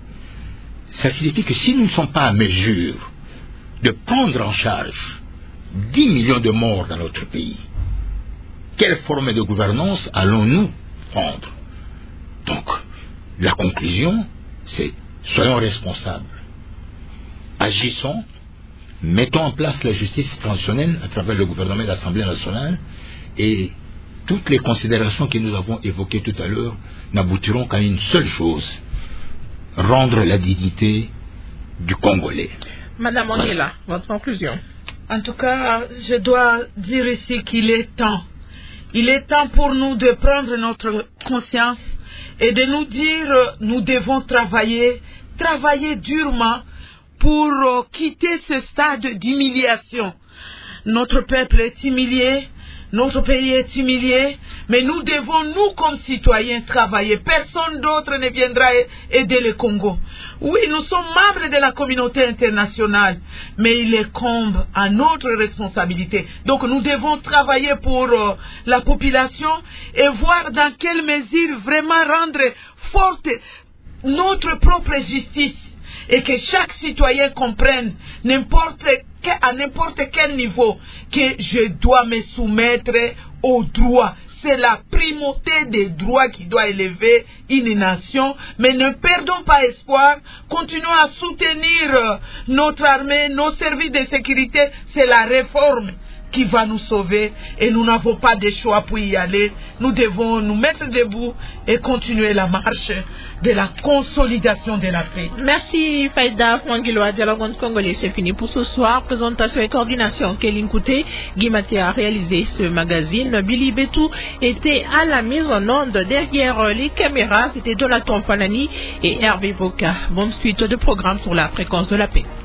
Ça signifie que si nous ne sommes pas à mesure de prendre en charge dix millions de morts dans notre pays, quelle forme de gouvernance allons-nous prendre? Donc, la conclusion, c'est soyons responsables. Agissons, mettons en place la justice transitionnelle à travers le gouvernement et l'Assemblée nationale, et toutes les considérations que nous avons évoquées tout à l'heure n'aboutiront qu'à une seule chose: rendre la dignité du Congolais. Madame Angela, votre conclusion. En tout cas, je dois dire ici qu'il est temps. Il est temps pour nous de prendre notre conscience et de nous dire nous devons travailler, travailler durement pour euh, quitter ce stade d'humiliation. Notre peuple est humilié, notre pays est humilié, mais nous devons, nous comme citoyens, travailler. Personne d'autre ne viendra aider le Congo. Oui, nous sommes membres de la communauté internationale, mais il incombe à notre responsabilité. Donc nous devons travailler pour euh, la population et voir dans quelle mesure vraiment rendre forte notre propre justice. Et que chaque citoyen comprenne n'importe à n'importe quel niveau que je dois me soumettre aux droits. C'est la primauté des droits qui doit élever une nation. Mais ne perdons pas espoir. Continuons à soutenir notre armée, nos services de sécurité. C'est la réforme qui va nous sauver et nous n'avons pas de choix pour y aller. Nous devons nous mettre debout et continuer la marche de la consolidation de la paix. Merci Faïda Fouangilo, Dialogue Congolais, c'est fini pour ce soir. Présentation et coordination, Kéline Kouté, Guy Maté a réalisé ce magazine. Billy Betou était à la mise en onde derrière les caméras. C'était Jonathan Fanani et Hervé Boka. Bonne suite de programme sur la fréquence de la paix.